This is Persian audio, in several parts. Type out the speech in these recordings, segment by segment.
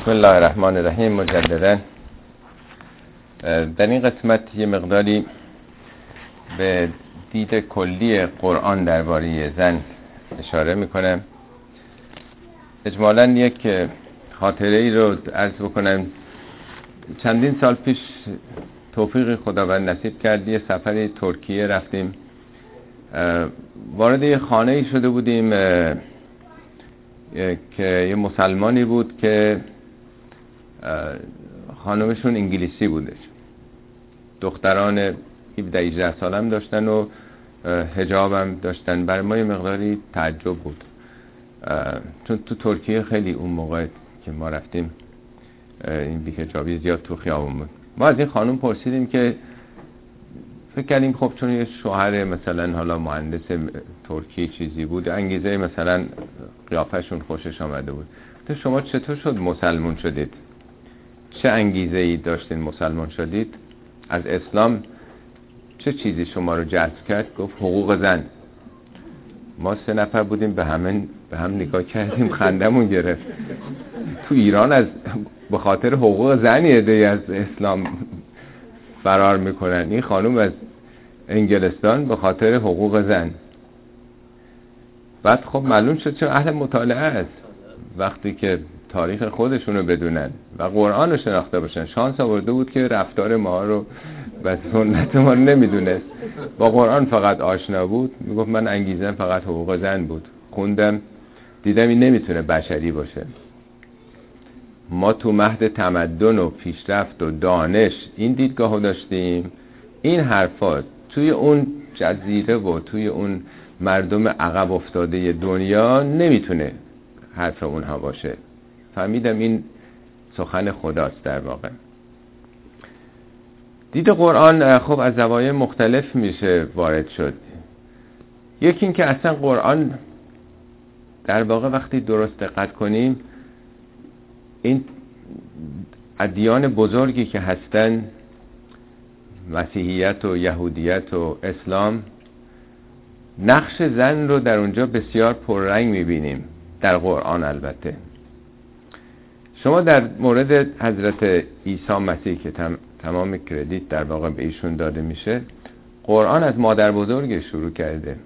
بسم الله الرحمن الرحیم. مجددا در این قسمت یه مقداری به دید کلی قرآن درباره زن اشاره میکنم. اجمالاً یک خاطره ای رو عرض بکنم. چندین سال پیش توفیق خداوند نصیب کرد یه سفری ترکیه رفتیم. وارد یه خانه ای شده بودیم که یه مسلمانی بود که خانمشون انگلیسی بودش. دختران 17-18 سال هم داشتن و حجاب هم داشتن. برای ما یه مقداری تعجب بود، چون تو ترکیه خیلی اون موقع که ما رفتیم این بی‌حجابی زیاد تو خیابون بود. ما از این خانم پرسیدیم که فکر کردیم خب چون یه شوهر مثلا حالا مهندس ترکی چیزی بود، انگیزه مثلا قیافشون خوشش آمده بود. تو شما چطور شد مسلمان شدید؟ چه انگیزه ای داشتین مسلمان شدید؟ از اسلام چه چیزی شما رو جذب کرد؟ گفت حقوق زن. ما 3 نفر بودیم، به هم نگاه کردیم، خندمون گرفت. تو ایران از به خاطر حقوق زن یه عده‌ای از اسلام فرار میکنن، این خانم از انگلستان به خاطر حقوق زن. بعد خب معلوم شد چون اهل مطالعه است، وقتی که تاریخ خودشونو بدونن و قرآن رو شناخته باشن. شانس آورده بود که رفتار ما رو و سنت ما رو نمیدونست، با قرآن فقط آشنا بود. میگفت من انگیزم فقط حقوق زن بود. خوندم دیدم این نمیتونه بشری باشه. ما تو مهد تمدن و پیشرفت و دانش این دیدگاهو داشتیم. این حرفا توی اون جزیره و توی اون مردم عقب افتاده دنیا نمیتونه حرف اونها باشه. فهمیدم این سخن خداست در واقع. دید قرآن خب از زوایای مختلف میشه وارد شد. یکی این که اصلا قرآن در واقع وقتی درست دقت کنیم، این ادیان بزرگی که هستن، مسیحیت و یهودیت و اسلام، نقش زن رو در اونجا بسیار پررنگ میبینیم، در قرآن البته. شما در مورد حضرت عیسی مسیح که تمام کردیت در واقع به ایشون داده میشه، قرآن از مادر بزرگ شروع کرده.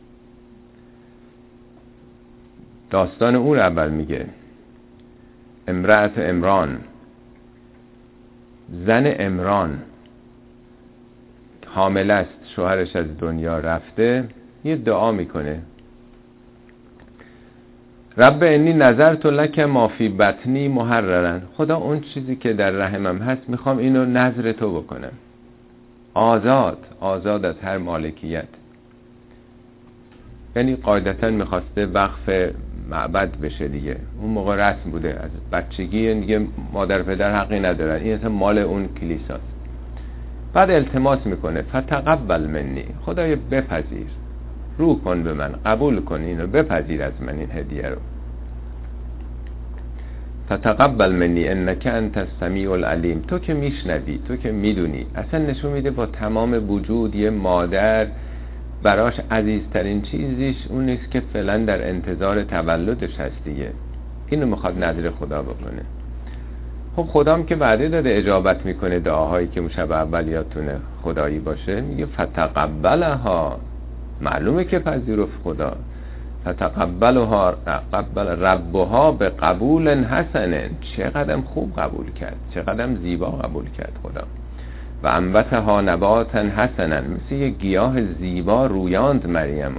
داستان اون اول میگه امرأت عمران، زن عمران حامل است، شوهرش از دنیا رفته، یه دعا میکنه رب انی نظرت لک ما فی بطنی محررا. خدا اون چیزی که در رحمم هست میخوام اینو نذر تو بکنم، آزاد از هر مالکیت. یعنی قاعدتا میخواسته وقف معبد بشه دیگه. اون موقع رسم بوده، از بچگی دیگه مادر پدر حقی ندارن، این اصلا مال اون کلیساست. بعد التماس میکنه فتقبل منی، خدایا بپذیر، رو کن به من، قبول کن اینو، بپذیر از من این هدیه رو. فتقبل منی انک انت السمیع العلیم. تو که میشنوی، تو که میدونی. اصلا نشون میده با تمام وجود یه مادر براش عزیزترین چیزیش اون نیست که فعلا در انتظار تولدش هست دیگه. اینو میخواد نظر خدا بکنه. خب خدام که وعده داده اجابت میکنه دعاهایی که شب اول یادتونه خدایی باشه. میگه فتقبلها، معلومه که پذیرفت خدا. فتقبلها قبل ربها به قبول حسن. چقدر خوب قبول کرد، چقدر زیبا قبول کرد خدا. و انبتها نباتا حسنا، مثل یه گیاه زیبا رویاند مریمو.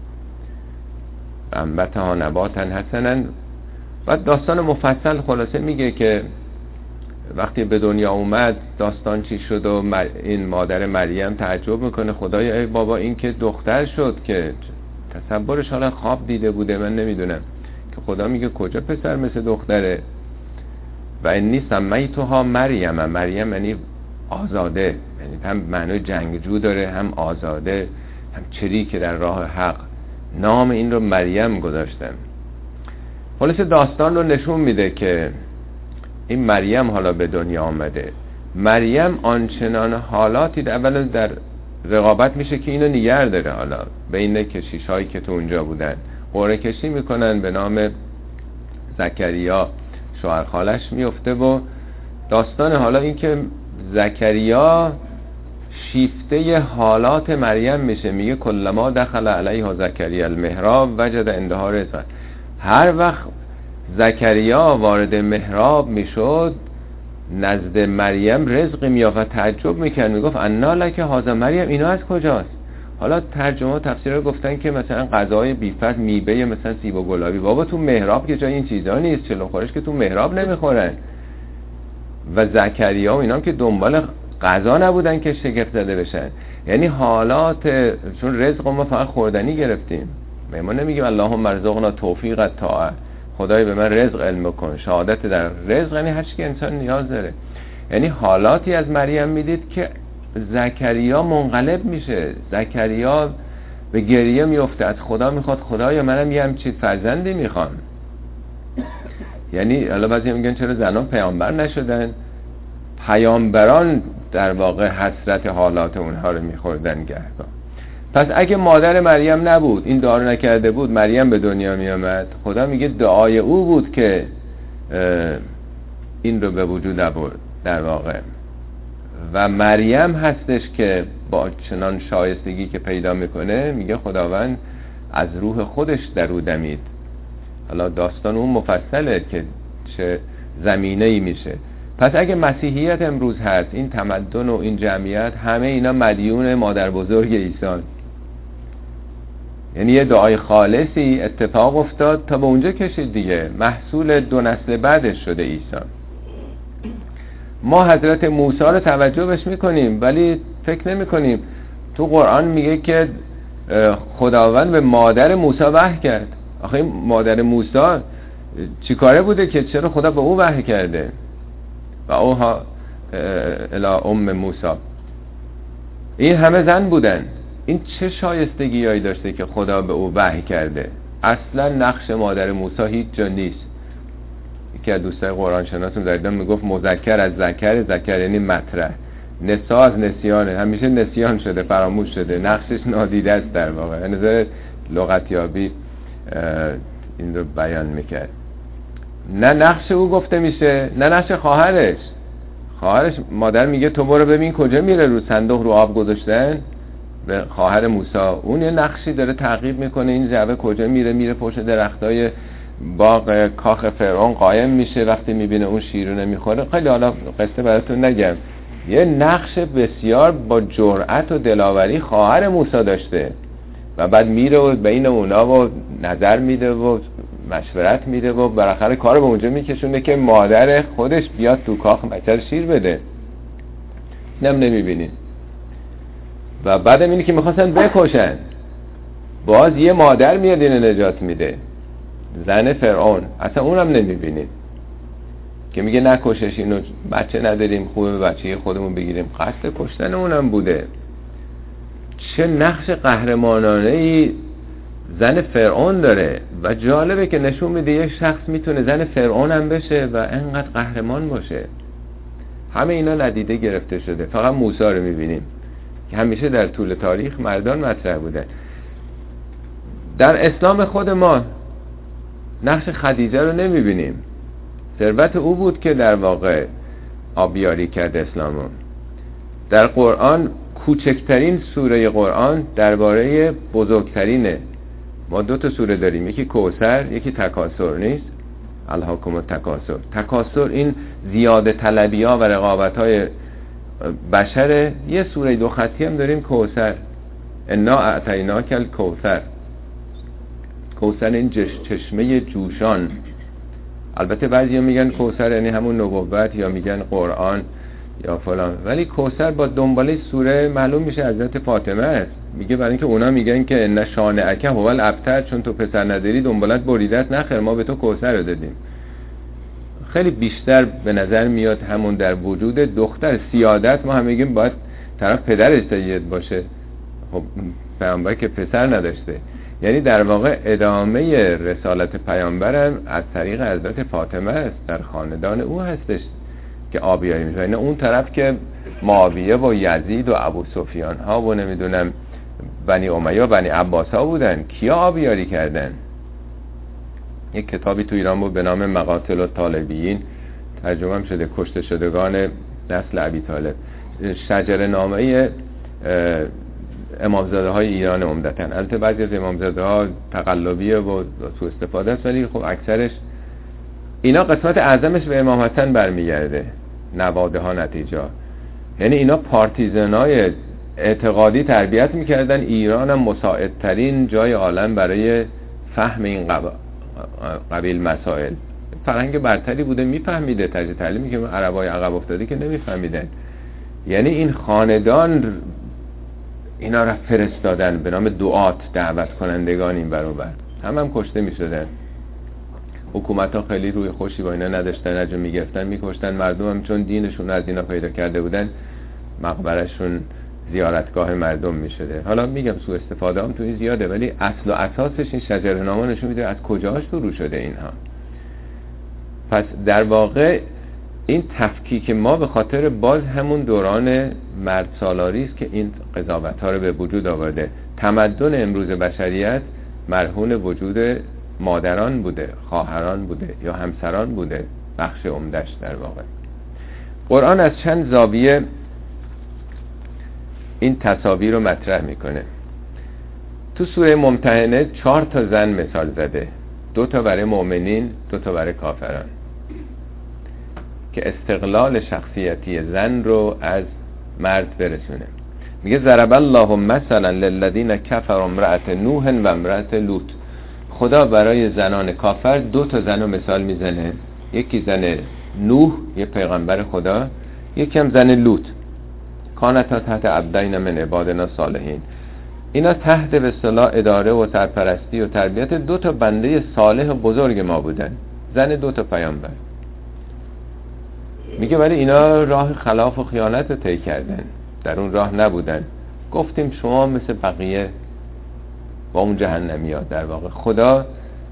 و انبتها نباتا حسنا. و داستان مفصل خلاصه میگه که وقتی به دنیا اومد داستان چی شد و این مادر مریم تعجب میکنه خدایا ای بابا این که دختر شد، که تصورش حالا خواب دیده بوده من نمیدونم، که خدا میگه کجا پسر مثل دختره. و انی سمیتها مریم یعنی آزاده، یعنی هم معنی جنگجو داره، هم آزاده، هم چری که در راه حق. نام این رو مریم گذاشتم. خلاص داستان رو نشون میده که این مریم حالا به دنیا آمده. مریم آنچنان حالاتی اولا در رقابت میشه که اینو نگر داره. حالا بین کشیش هایی که تو اونجا بودن قرعه کشی میکنن به نام زکریا شوهر خالش میفته و داستان حالا این که زکریا شیفته حالات مریم میشه. میگه کلما دخل علیها زکریا المحراب وجد عندها رزقا. هر وقت زکریا وارد محراب میشد نزد مریم رزقی میافت و تعجب میکرد، میگفت انا لک هذا مریم، اینا از کجاست؟ حالا ترجمه و تفسیر رو گفتن که مثلا غذای بیفت میوه مثلا سیب و گلابی، بابا تو محراب که جای این چیزا نیست، چلو خورش که تو محراب نمیخورن. و زکریا و اینا که دنبال غذا نبودن که شگفت زده بشن. یعنی حالات، چون رزق ما فقط خوردنی گرفتیم، ما نمیگیم اللهم ارزقنا توفیق الطاعه، خدای به من رزق علم کن. شهادت در رزق یعنی هر چی که انسان نیاز داره. یعنی حالاتی از مریم میدید که زکریا منقلب میشه، زکریا به گریه میفته، از خدا میخواد خدایا منم یه همچین فرزندی میخوام. یعنی حالا بعضی میگن چرا زنان پیامبر نشدن؟ پیامبران در واقع حسرت حالات اونها رو میخوردن گهگاه. پس اگه مادر مریم نبود، این دعا رو نکرده بود، مریم به دنیا میامد، خدا میگه دعای او بود که این رو به وجود آورد در واقع. و مریم هستش که با چنان شایستگی که پیدا میکنه، میگه خداوند از روح خودش در او دمید. حالا داستان اون مفصله که چه زمینه‌ای میشه. پس اگه مسیحیت امروز هست، این تمدن و این جمعیت، همه اینا مدیون مادر بزرگ عیسی. یعنی یه دعای خالصی اتفاق افتاد تا به اونجا کشید دیگه، محصول 2 نسل بعدش شده عیسی. ما حضرت موسی رو توجه بهش میکنیم ولی فکر نمی کنیم. تو قرآن میگه که خداوند به مادر موسی وحی کرد. آخه این مادر موسی چی کاره بوده که چرا خدا به او وحی کرده؟ و اوها الی ام موسی. این همه زن بودن. این چه شایستگیایی داشته که خدا به او وحی کرده؟ اصلا نقش مادر موسی هیچ جا نیست. یکی از دوستای قرآن شناسون در ادامه میگفت مذکر از ذکر، ذکر یعنی مطرح، نسا از نسیانه، همیشه نسیان شده، فراموش شده، نقشش نادیده است در واقع. به نظر لغتیابی این رو بیان میکرد. نه نقش او گفته میشه، نه نقش خواهرش. مادر میگه تو برو ببین کجا میره، رو صندوق رو آب گذاشتن. به خواهر موسی اون یه نقشی داره تعقیب میکنه، این جعبه کجا میره پشت درختای باغ کاخ فرعون قایم میشه، وقتی میبینه اون شیرونه میخوره. خیلی حالا قصه براتون نگم. یه نقش بسیار با جرأت و دلاوری خواهر موسی داشته و بعد میره و بین اونا و نظر میده و مشورت میده و بالاخره کار به اونجا میکشونه که مادر خودش بیاد تو کاخ بچه شیر بده. نمیبینید. و بعدم اینه که میخواستن بکشن، باز یه مادر میاد اینو نجات میده، زن فرعون. اصلا اونم نمیبینید که میگه نکشش، اینو بچه نداریم، خوبه بچه خودمون بگیریم. قصد کشتن اونم بوده. چه نقش قهرمانانه‌ای زن فرعون داره و جالبه که نشون میده یک شخص میتونه زن فرعون هم بشه و انقدر قهرمان باشه. همه اینا ندیده گرفته شده. فقط موسی رو میبینیم که همیشه در طول تاریخ مردان مطرح بوده. در اسلام خود ما نقش خدیجه رو نمیبینیم. ثروت او بود که در واقع آبیاری کرد اسلامو. در قرآن کوچکترین سوره قرآن درباره بزرگترینه. ما 2 سوره داریم، یکی کوثر، یکی تکاثر. نیست الهاکم التکاثر. تکاثر این زیاده طلبی ها و رقابت های بشره. یه سوره 2 خطی هم داریم، کوثر، انا اعطیناک الکوثر. کوثر این چشمه جوشان. البته بعضی میگن کوثر یعنی همون نبوت، یا میگن قرآن یا فلان، ولی کوثر با دنباله سوره معلوم میشه حضرت فاطمه است. میگه برای اینکه اونا میگن که ان شانئک هو الابتر، چون تو پسر نداری دنبالت بریدت نخیر، ما به تو کوثر رو دادیم. خیلی بیشتر به نظر میاد همون در وجود دختر سیادت. ما هم میگیم باید طرف پدرش سید باشه، خب پیامبر که پسر نداشته. یعنی در واقع ادامه رسالت پیامبرم از طریق حضرت فاطمه است، در خاندان او هستش که آبیاری میشه. یعنی اون طرف که معاویه و یزید و ابو سفیان ها و نمیدونم بنی امیه و بنی عباس ها بودن، کیا آبیاری کردن؟ یک کتابی تو ایران بود به نام مقاتل الطالبیین، ترجمه هم شده کشته شدگان نسل ابی طالب، شجره نامه امامزاده های ایران عمدتاً. البته بعضی از امامزاده ها تقلبیه و سوء استفاده است، ولی خب اکثرش اینا قسمت اعظمش به امام حسن برمیگرده، نواده ها نتیجه. یعنی اینا پارتیزنای اعتقادی تربیت میکردن. ایران هم مساعدترین جای عالم برای فهم این قبیل مسائل. فرهنگ برتری بوده، میفهمیده. تجربه تعلیمی که عربای عقب افتاده که نمیفهمیدن. یعنی این خاندان اینا را فرستادن به نام دعات، دعوت کنندگان این برابر. هم کشته میشدن. حکومت ها خیلی روی خوشی با اینا نداشتن، اجا میگفتن میکشتن. مردم هم چون دینشون از اینا پیدا کرده بودن، مقبرشون زیارتگاه مردم میشده. حالا میگم سوء استفاده هم توی زیاده، ولی اصل و اساسش این شجره نامه نشون میده از کجاش شروع شده اینها. پس در واقع این تفکیک ما به خاطر باز همون دوران مرد سالاری است که این قضاوت ها رو به وجود آورده. تمدن امروز بشریت مرهون وجود مادران بوده، خواهران بوده یا همسران بوده، بخش عمدش در واقع. قرآن از چند زاویه این تصاویر رو مطرح میکنه. تو سوره ممتحنه 4 تا زن مثال زده، 2 تا برای مؤمنین، 2 تا برای کافران، که استقلال شخصیتی زن رو از مرد برسونه. میگه ضرب الله مثلا للذین کفروا امرأة نوح و امرأة لوط. خدا برای زنان کافر 2 تا زن رو مثال میزنه. یکی زن نوح، یه پیغمبر خدا، یکی هم زن لوط. کانتا تحت عبدین من عبادنا صالحین. اینا تحت به اصطلاح اداره و سرپرستی و تربیت 2 تا بنده صالح و بزرگ ما بودن، زن 2 تا پیامبر. میگه ولی اینا راه خلاف و خیانت رو طی کردن، در اون راه نبودن. گفتیم شما مثل بقیه با اون جهنمی ها. در واقع خدا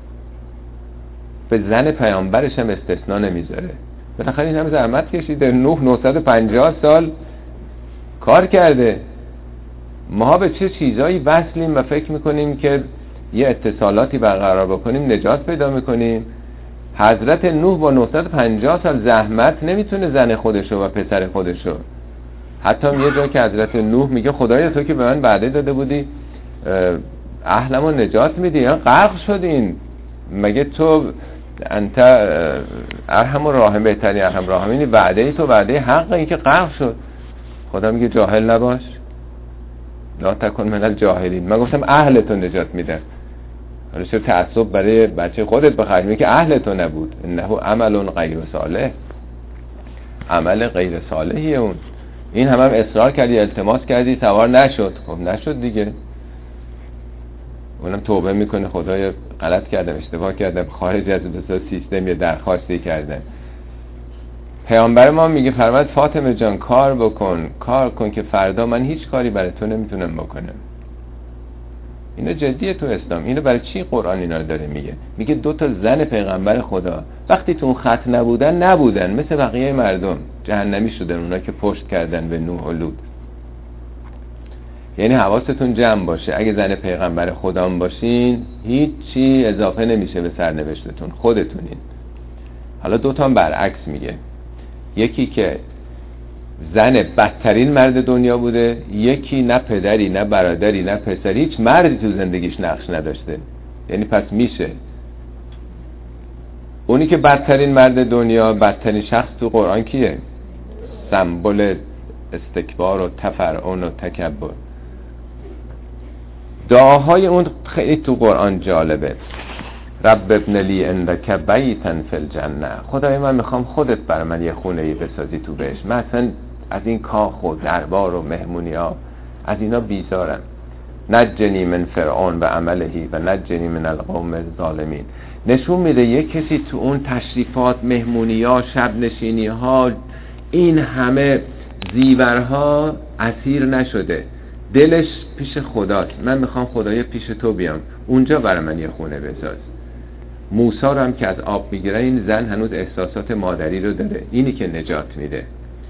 به زن پیامبرش هم استثناء نمیذاره. بالاخره این هم زحمت کشیده، 950 سال کار کرده. ما به چه چیزایی وصلیم و فکر میکنیم که یه اتصالاتی برقرار بکنیم نجات پیدا میکنیم. حضرت نوح با 950 سال زحمت نمیتونه زن خودشو و پسر خودشو. حتی یه جا که حضرت نوح میگه خدایا تو که به من وعده داده بودی اهلمو نجات میدی، یا غرق شدین، مگه تو انت ارحم الراحمین، بهترین ارحم الراحمینی، وعده ای تو وعده حق، این که غرق شد. خدا میگه جاهل نباش، لا تکن من الجاهلین. من گفتم اهلتو نجات میدم. حالا چرا تعصب برای بچه خودت بخرج؟ میگه اهلتو نبود، انه عمل غیر صالح، عمل غیر صالحیه اون. این هم اصرار کردی، التماس کردی، سوار نشد. خب نشد دیگه. اونم توبه میکنه، خدایا غلط کردم، اشتباه کردم، خارج از سیستم یه درخواستی کردم. پیامبر ما میگه فرمود فاطمه جان کار بکن، کار کن که فردا من هیچ کاری برای تو نمیتونم بکنم. اینا جدیه تو اسلام. اینو برای چی قرآن اینا رو داره میگه؟ میگه 2 تا زن پیغمبر خدا وقتی تو اون خط نبودن مثل بقیه مردم جهنمی شدن، اونا که پشت کردن به نوح و لوط. یعنی حواستون جمع باشه، اگه زن پیغمبر خدا باشین هیچ چی اضافه نمیشه به سرنوشتتون، خودتونین. حالا 2 تا برعکس میگه، یکی که زن بدترین مرد دنیا بوده، یکی نه پدری نه برادری نه پسری، هیچ مردی تو زندگیش نقش نداشته. یعنی پس میشه اونی که بدترین مرد دنیا، بدترین شخص تو قرآن کیه؟ سمبل استکبار و تفرعن و تکبر. دعاهای اون خیلی تو قرآن جالبه. رب ابن لی عندک بیتا فی الجنه. خدای من میخوام خودت برای من یه خونه‌ای بسازی تو بهشت. من اصلا از این کاخ و دربار و مهمونی ها از اینا بیزارم. نجنی من فرعون و عملهی و نجنی من القوم الظالمین. نشون میده یک کسی تو اون تشریفات، مهمونی ها، شب نشینی ها، این همه زیورها اسیر نشده، دلش پیش خداست. من میخوام خدایا پیش تو بیام، اونجا برای من یه خونه بساز. موسی رو هم که از آب میگیره، این زن هنوز احساسات مادری رو داره، اینی که نجات میده.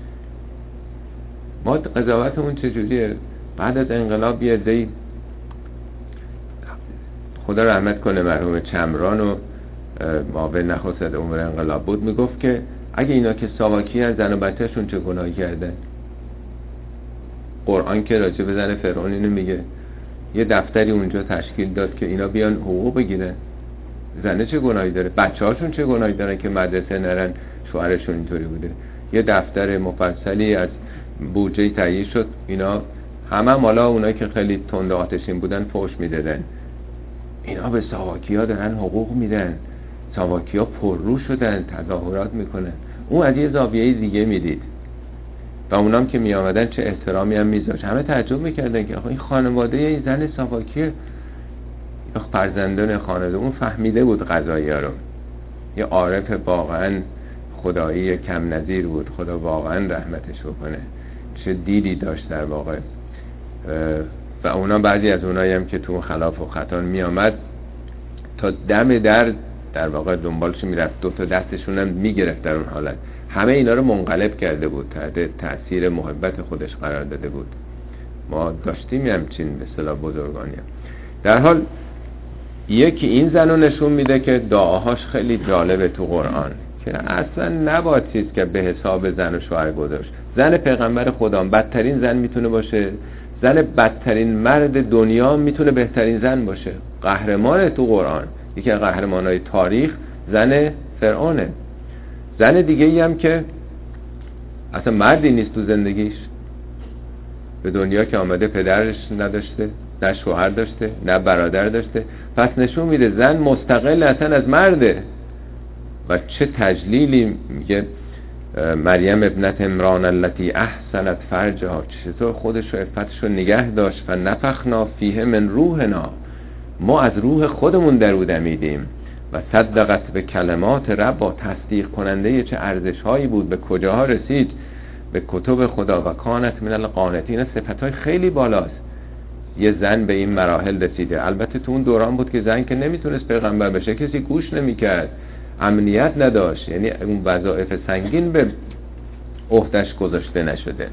ما قضاوتمون چجوریه؟ بعد از انقلاب یه عده‌ای، خدا رحمت کنه مرحوم چمران و معاون نخست امور انقلاب بود، میگفت که اگه اینا که ساواکی از زن و بچه‌شون چه گناهی کردن؟ قرآن که راجع به زن فرعون اینو میگه، یه دفتری اونجا تشکیل داد که اینا بیان حقوق بگیرن. زنه چه گناهی داره؟ بچه‌هاشون چه گناهی دارن که مدرسه نرن؟ شوهرشون اینطوری بوده. یه دفتر مفصلی از بودجه تهیه شد، اینا همه حالا اونایی که خیلی تند آتشین بودن فحش میدادن. اینا به ساواکی‌ها دارن حقوق میدن، ساواکی‌ها پررو شدن، تظاهرات میکنن. اون از یه زاویه دیگه میدید و اونام که میامدن چه احترامی هم میذاشت. همه تعجب میکردن که آخه این خانواده این زن ساواکیه، یا فرزندان خانواده اون فهمیده بود قضایا رو. یه عارف واقعا خدایی کم نظیر بود، خدا واقعا رحمتش بکنه، چه دیدی داشت در واقع. و اونا بعضی از اونایی هم که تو خلاف و خطا می آمد تا دم در واقع دنبالش میرفت، دو تا دستشون هم میگرفت در اون حالت. همه اینا رو منقلب کرده بود، تحت تأثیر محبت خودش قرار داده بود. ما داشتیم همچین به اصطلاح بزرگانی هم. در حال یکی این زن رو نشون میده که دعاهاش خیلی جالبه تو قرآن، که اصلا نباید چیز که به حساب زن و شوهر گذاشت. زن پیغمبر خدا بدترین زن میتونه باشه، زن بدترین مرد دنیا میتونه بهترین زن باشه. قهرمان تو قرآن، یکی از قهرمانای تاریخ زن فرعونه. زن دیگه ای هم که اصلا مردی نیست تو زندگیش، به دنیا که آمده پدرش نداشته، نه شوهر داشته، نه برادر داشته. پس نشون میده زن مستقل اصلا از مرده. و چه تجلیلی میگه مریم ابنت عمران التي احسنت فرجها، چطور خودش و عفتش رو نگه داشت. و نفخنا فیه من روحنا، ما از روح خودمون در او دمیدیم. و صدقت به کلمات رب، تصدیق کننده چه ارزش هایی بود، به کجاها رسید، به کتب خدا. و کانت من القانتین، صفتهای خیلی بالاست. یه زن به این مراحل رسیده. البته تو اون دوران بود که زن که نمیتونست پیغمبر بشه، کسی گوش نمیکرد، امنیت نداشت، یعنی اون وظایف سنگین به عهده‌اش گذاشته نشده.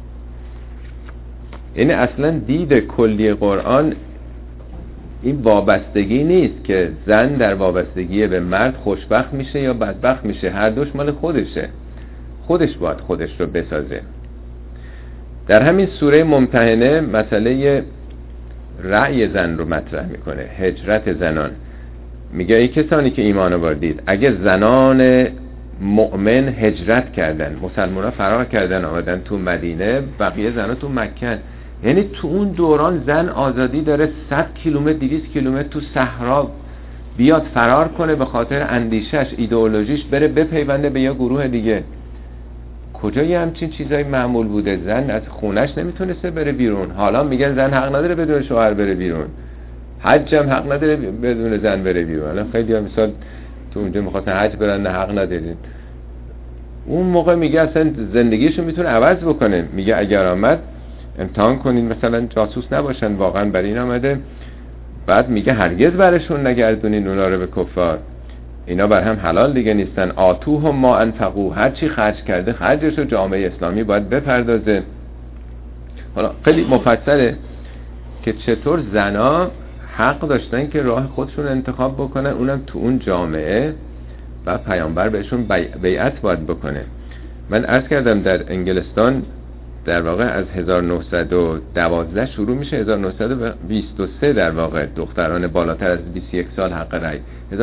یعنی اصلا دید کلی قرآن این وابستگی نیست که زن در وابستگی به مرد خوشبخت میشه یا بدبخت میشه، هر دوش مال خودشه، خودش باید خودش رو بسازه. در همین سوره ممتحنه مسئله رأی زن رو مطرح میکنه، هجرت زنان. میگه ای کسانی که ایمان آوردید، اگه زنان مؤمن هجرت کردن، مسلمان‌ها فرار کردن آمدن تو مدینه، بقیه زنها تو مکه، یعنی تو اون دوران زن آزادی داره 100 کیلومتر 200 کیلومتر تو صحرا بیاد فرار کنه به خاطر اندیشش، ایدئولوژیش، بره بپیونده به یه گروه دیگه. کجای همچین چیزایی معمول بوده؟ زن از خونش نمیتونسته بره بیرون. حالا میگن زن حق نداره بدون شوهر بره بیرون، حج هم حق نداره بدون زن بره بیرون. الان خیلی ها مثال تو اونجا میخواستن حج برن، نه حق ندارین. اون موقع میگه اصلا زندگیشو میتونه عوض بکنه. میگه اگر آمد امتحان کنین مثلا جاسوس نباشن، واقعا برای این آمده. بعد میگه هرگز برشون نگردونین اونا رو به کفار، اینا بر هم حلال دیگه نیستن. آتوهم ما انفقو، هر چی خرج کرده خرجشو جامعه اسلامی باید بپردازه. حالا خیلی مفصله که چطور زنا حق داشتن که راه خودشون انتخاب بکنن، اونم تو اون جامعه، و پیامبر بهشون بیعت باید بکنه. من عرض کردم در انگلستان در واقع از 1912 شروع میشه، 1923 در واقع دختران بالاتر از 21 سال حق رأی.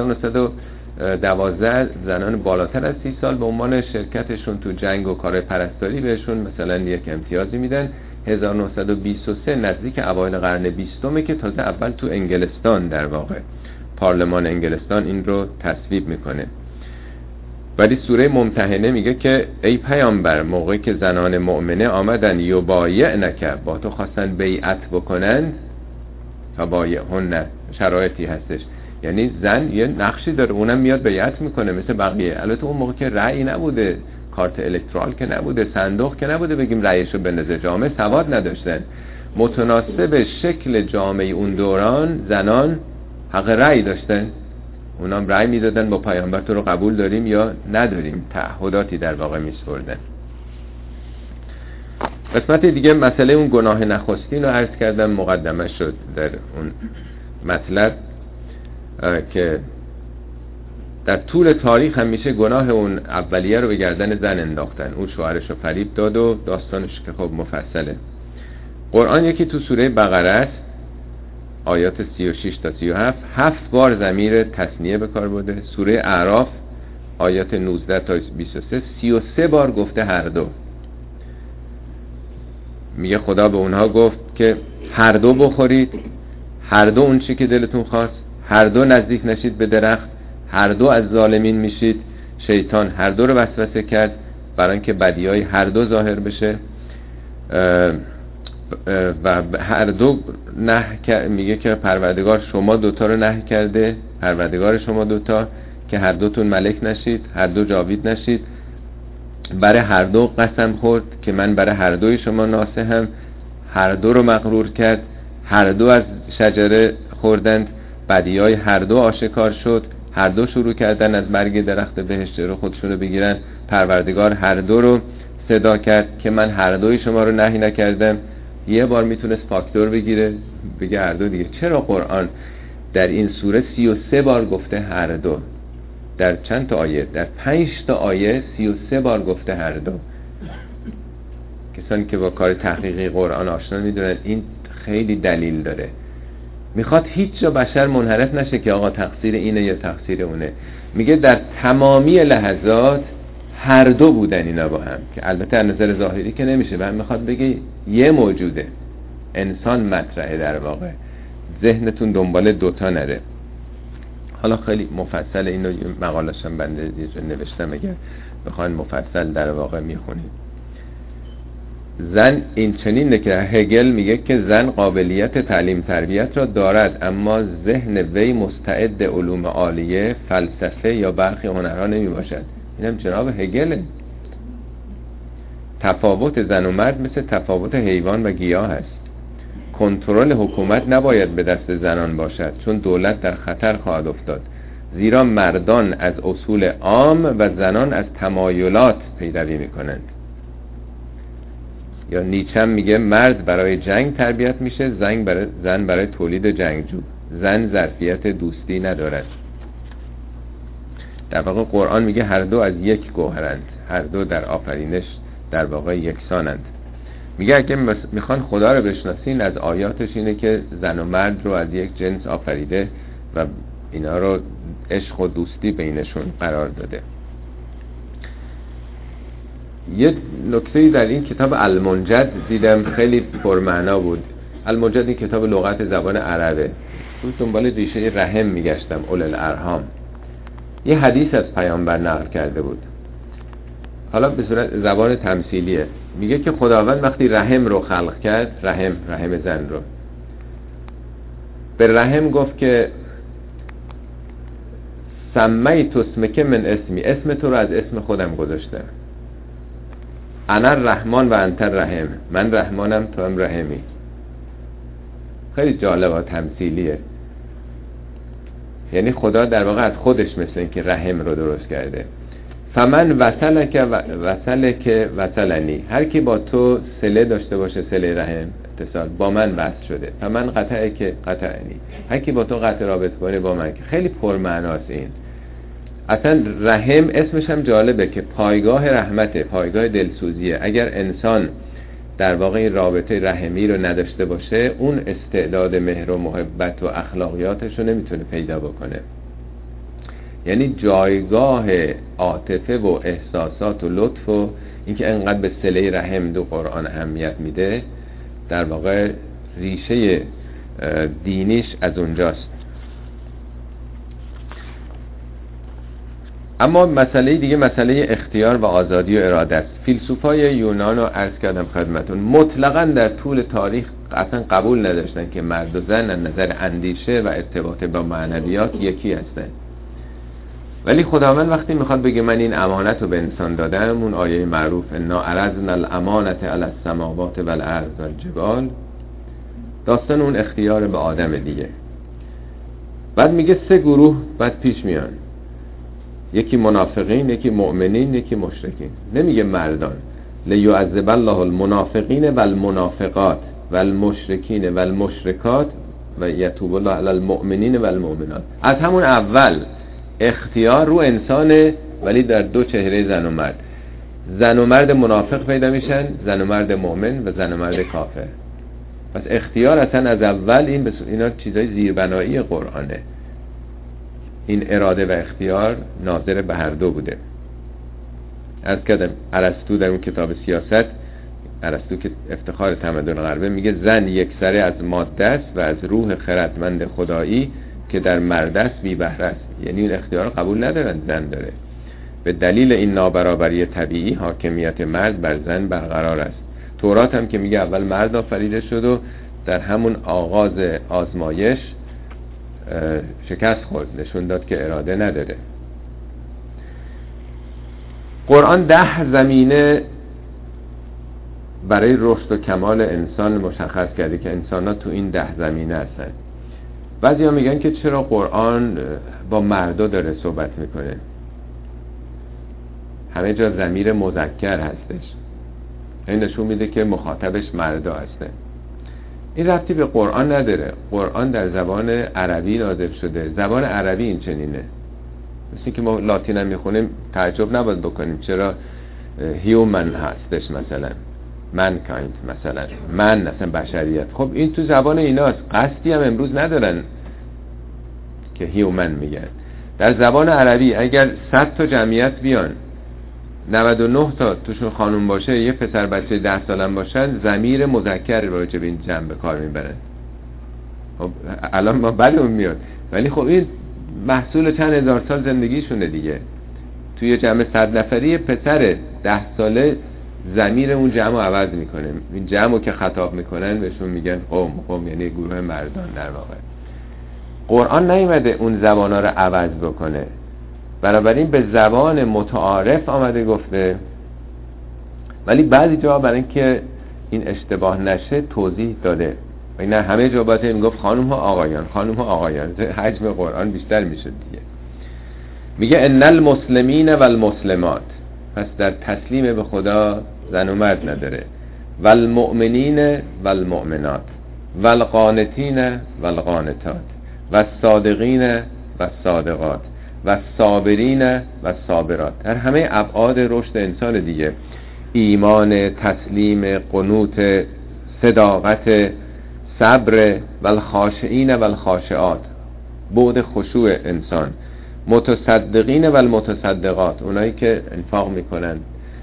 1912 زنان بالاتر از 30 سال به عنوان شرکتشون تو جنگ و کار پرستاری بهشون مثلا یک امتیازی میدن. 1923 نزدیک اوایل قرن 20 که تازه اول تو انگلستان در واقع پارلمان انگلستان این رو تصویب میکنه. ولی سوره ممتحنه میگه که ای پیامبر، موقعی که زنان مؤمنه آمدن یبایعنک، با تو خواستن بیعت بکنن، فبایعهن، شرایطی هستش، یعنی زن یه نقشی داره، اونم میاد بیعت میکنه مثل بقیه. البته اون موقع که رأی نبوده، کارت الکترال که نبوده، صندوق که نبوده بگیم رأیشو بندازه، جامعه سواد نداشتن. متناسب شکل جامعه اون دوران زنان حق رأی داشتن، اونام رأی میدادن با پیامبر تو رو قبول داریم یا نداریم، تعهداتی در واقع میسپردن. قسمت دیگه مسئله اون گناه نخستین رو عرض کردم، مقدمه شد در اون مطلب که در طول تاریخ همیشه گناه اون اولیه رو به گردن زن انداختن. اون شوهرش رو فریب داد و داستانش که خب مفصله. قرآن یکی تو سوره بقره است، آیات 36 تا 37 7 بار ضمیر تثنیه به کار برده. سوره اعراف آیات 19 تا 23 33 بار گفته هر دو. میگه خدا به اونها گفت که هر دو بخورید، هر دو اون چی که دلتون خواست، هر دو نزدیک نشید به درخت، هر دو از ظالمین میشید. شیطان هر دو رو وسوسه کرد برای اینکه بدیای هر دو ظاهر بشه و هر دو میگه که پروردگار شما دوتا رو نهی کرده، پروردگار شما دوتا که هر دوتون ملک نشید، هر دو جاوید نشید. برای هر دو قسم خورد که من برای هر دوی شما ناصحم، هر دو رو مغرور کرد، هر دو از شجره خوردند، بدیای هر دو آشکار شد، هر دو شروع کردن از برگ درخت بهشت رو خودشون رو بگیرن. پروردگار هر دو رو صدا کرد که من هر دوی شما رو نهی نکردم. یه بار میتونست فاکتور بگیره بگه هر دو دیگه. چرا قرآن در این سوره 33 بار گفته هر دو؟ در چند تا آیه؟ در 5 تا آیه 33 بار گفته هر دو. کسانی که با کار تحقیقی قرآن آشنا میدونن این خیلی دلیل داره. میخواد هیچ جا بشر منحرف نشه که آقا تقصیر اینه یا تقصیر اونه. میگه در تمامی لحظات هر دو بودن اینا با هم، که البته از نظر ظاهری که نمیشه. و هم میخواد بگه یه موجوده، انسان مطرحه در واقع، ذهنتون دنبال دوتا نره. حالا خیلی مفصل اینو مقالشم بنده نوشتم، اگر بخواین مفصل در واقع میخونید. زن این چنینه که هگل میگه که زن قابلیت تعلیم تربیت را دارد، اما ذهن وی مستعد علوم عالیه، فلسفه یا برخی هنرها نمی باشد. اینم جناب هگله. تفاوت زن و مرد مثل تفاوت حیوان و گیاه است. کنترل حکومت نباید به دست زنان باشد، چون دولت در خطر خواهد افتاد، زیرا مردان از اصول عام و زنان از تمایلات پیروی میکنند. یا نیچه میگه مرد برای جنگ تربیت میشه، زن برای تولید جنگجو. زن ظرفیت دوستی ندارد. در واقع قرآن میگه هر دو از یک گوهرند، هر دو در آفرینش در واقع یکسانند. میگه اگه میخوان خدا رو بشناسین، از آیاتش اینه که زن و مرد رو از یک جنس آفریده و اینا رو عشق و دوستی بینشون قرار داده. یه نکته در این کتاب المنجد دیدم خیلی پرمعنا بود. المنجد این کتاب لغت زبان عربه. دنبال ریشه رحم میگشتم، اول الارحام. یه حدیث از پیامبر نقل کرده بود، حالا به صورت زبان تمثیلیه. میگه که خداوند وقتی رحم رو خلق کرد، رحم زن رو، به رحم گفت که سمیت اسمک من اسمی، اسم تو رو از اسم خودم گذاشتم. انا الرحمن و انت الرحیم، من رحمانم تو هم رحمی. خیلی جالب و تمثیلیه. یعنی خدا در واقع از خودش مثل این که رحم رو درست کرده. فمن وصلک وصلنی، هر کی با تو صله داشته باشه، صله رحم اتصال با من وصل شده. فمن قطعک قطعنی، هر کی با تو قطع رابطه کنه با من. خیلی پرمعناست این. اصلا رحم اسمش هم جالبه که پایگاه رحمته، پایگاه دلسوزیه. اگر انسان در واقع این رابطه رحمی رو نداشته باشه، اون استعداد مهر و محبت و اخلاقیاتش رو نمیتونه پیدا بکنه. یعنی جایگاه عاطفه و احساسات و لطف و اینکه انقدر به صله رحم دو قرآن اهمیت میده، در واقع ریشه دینیش از اونجاست. اما مسئله دیگه مسئله اختیار و آزادی و اراده است. فیلسوفای یونان رو عرض کردم خدمتون، مطلقاً در طول تاریخ اصلا قبول نداشتن که مرد و زن از نظر اندیشه و ارتباط با معنویات یکی هستن. ولی خداوند وقتی میخواد بگه من این امانت رو به انسان دادم، اون آیه معروف انا عرضنا الامانت علی السماوات والارض والجبال، داستان اون اختیار به آدم دیگه. بعد میگه 3 گروه بعد پیش میان، یکی منافقین، یکی مؤمنین، یکی مشرکین. نمیگه مردان. لیعذب الله المنافقین والمنافقات والمشرکین والمشرکات و یتوب الله علی المؤمنین والمؤمنات. از همون اول اختیار رو انسانه، ولی در دو چهره زن و مرد. زن و مرد منافق پیدا میشن، زن و مرد مؤمن و زن و مرد کافر. پس اختیار اصلا از اول اینا چیزای زیربنایی قرآنه. این اراده و اختیار ناظر به هر دو بوده. از کردم ارسطو در اون کتاب سیاست، ارسطو که افتخار تمدن غربه، میگه زن یک سره از ماده است و از روح خردمند خدایی که در مرد است بی بهره است. یعنی این اختیار قبول ندارن زن داره. به دلیل این نابرابری طبیعی حاکمیت مرد بر زن برقرار است. تورات هم که میگه اول مرد آفریده شد و در همون آغاز آزمایش شکست خورد، نشون داد که اراده نداره. قرآن 10 زمینه برای رشد و کمال انسان مشخص کرده که انسان‌ها تو این 10 زمینه هستن. بعضی ها میگن که چرا قرآن با مردا داره صحبت میکنه؟ همه جا ضمیر مذکر هستش، این نشون میده که مخاطبش مردا هسته. این ربطی به قرآن نداره. قرآن در زبان عربی نازل شده، زبان عربی این چنینه. مثل که ما لاتین هم میخونیم تعجب نباید بکنیم چرا هیومن هستش، مثلا mankind، مثلا من، مثلا بشریت. خب این تو زبان ایناست، قصدی هم امروز ندارن که هیومن میگن. در زبان عربی اگر 100 تا جمعیت بیان 99 تا توشون خانوم باشه، یه پسر بچه 10 سالم باشن، ضمیر مذکر راجع به این جمع به کار میبرن. خب الان ما بدمون میاد، ولی خب این محصول چند هزار سال زندگیشونه دیگه. توی جمع 100 نفری پسر 10 ساله ضمیر اون جمع رو عوض میکنه. این جمع رو که خطاب میکنن بهشون میگن قوم، یعنی گروه مردان. در واقع قرآن نیومده اون زبانا رو عوض بکنه، بنابراین به زبان متعارف آمده گفته، ولی بعضی جا برای اینکه این اشتباه نشه توضیح داده. و نه همه جا باید میگفت خانم ها آقایان، خانم ها آقایان، حجم قرآن بیشتر میشه دیگه. میگه ان المسلمین و المسلمات، پس در تسلیم به خدا زن و مرد نداره. و المؤمنین و المؤمنات و القانتین و القانتات و الصادقین و الصادقات و الصابرین و الصابرات. در همه ابعاد رشد انسان دیگه، ایمان، تسلیم، قنوت، صداقت، صبر و الخاشعین و الخاشعات، بعد خشوع انسان، متصدقین و المتصدقات، اونایی که انفاق میکنن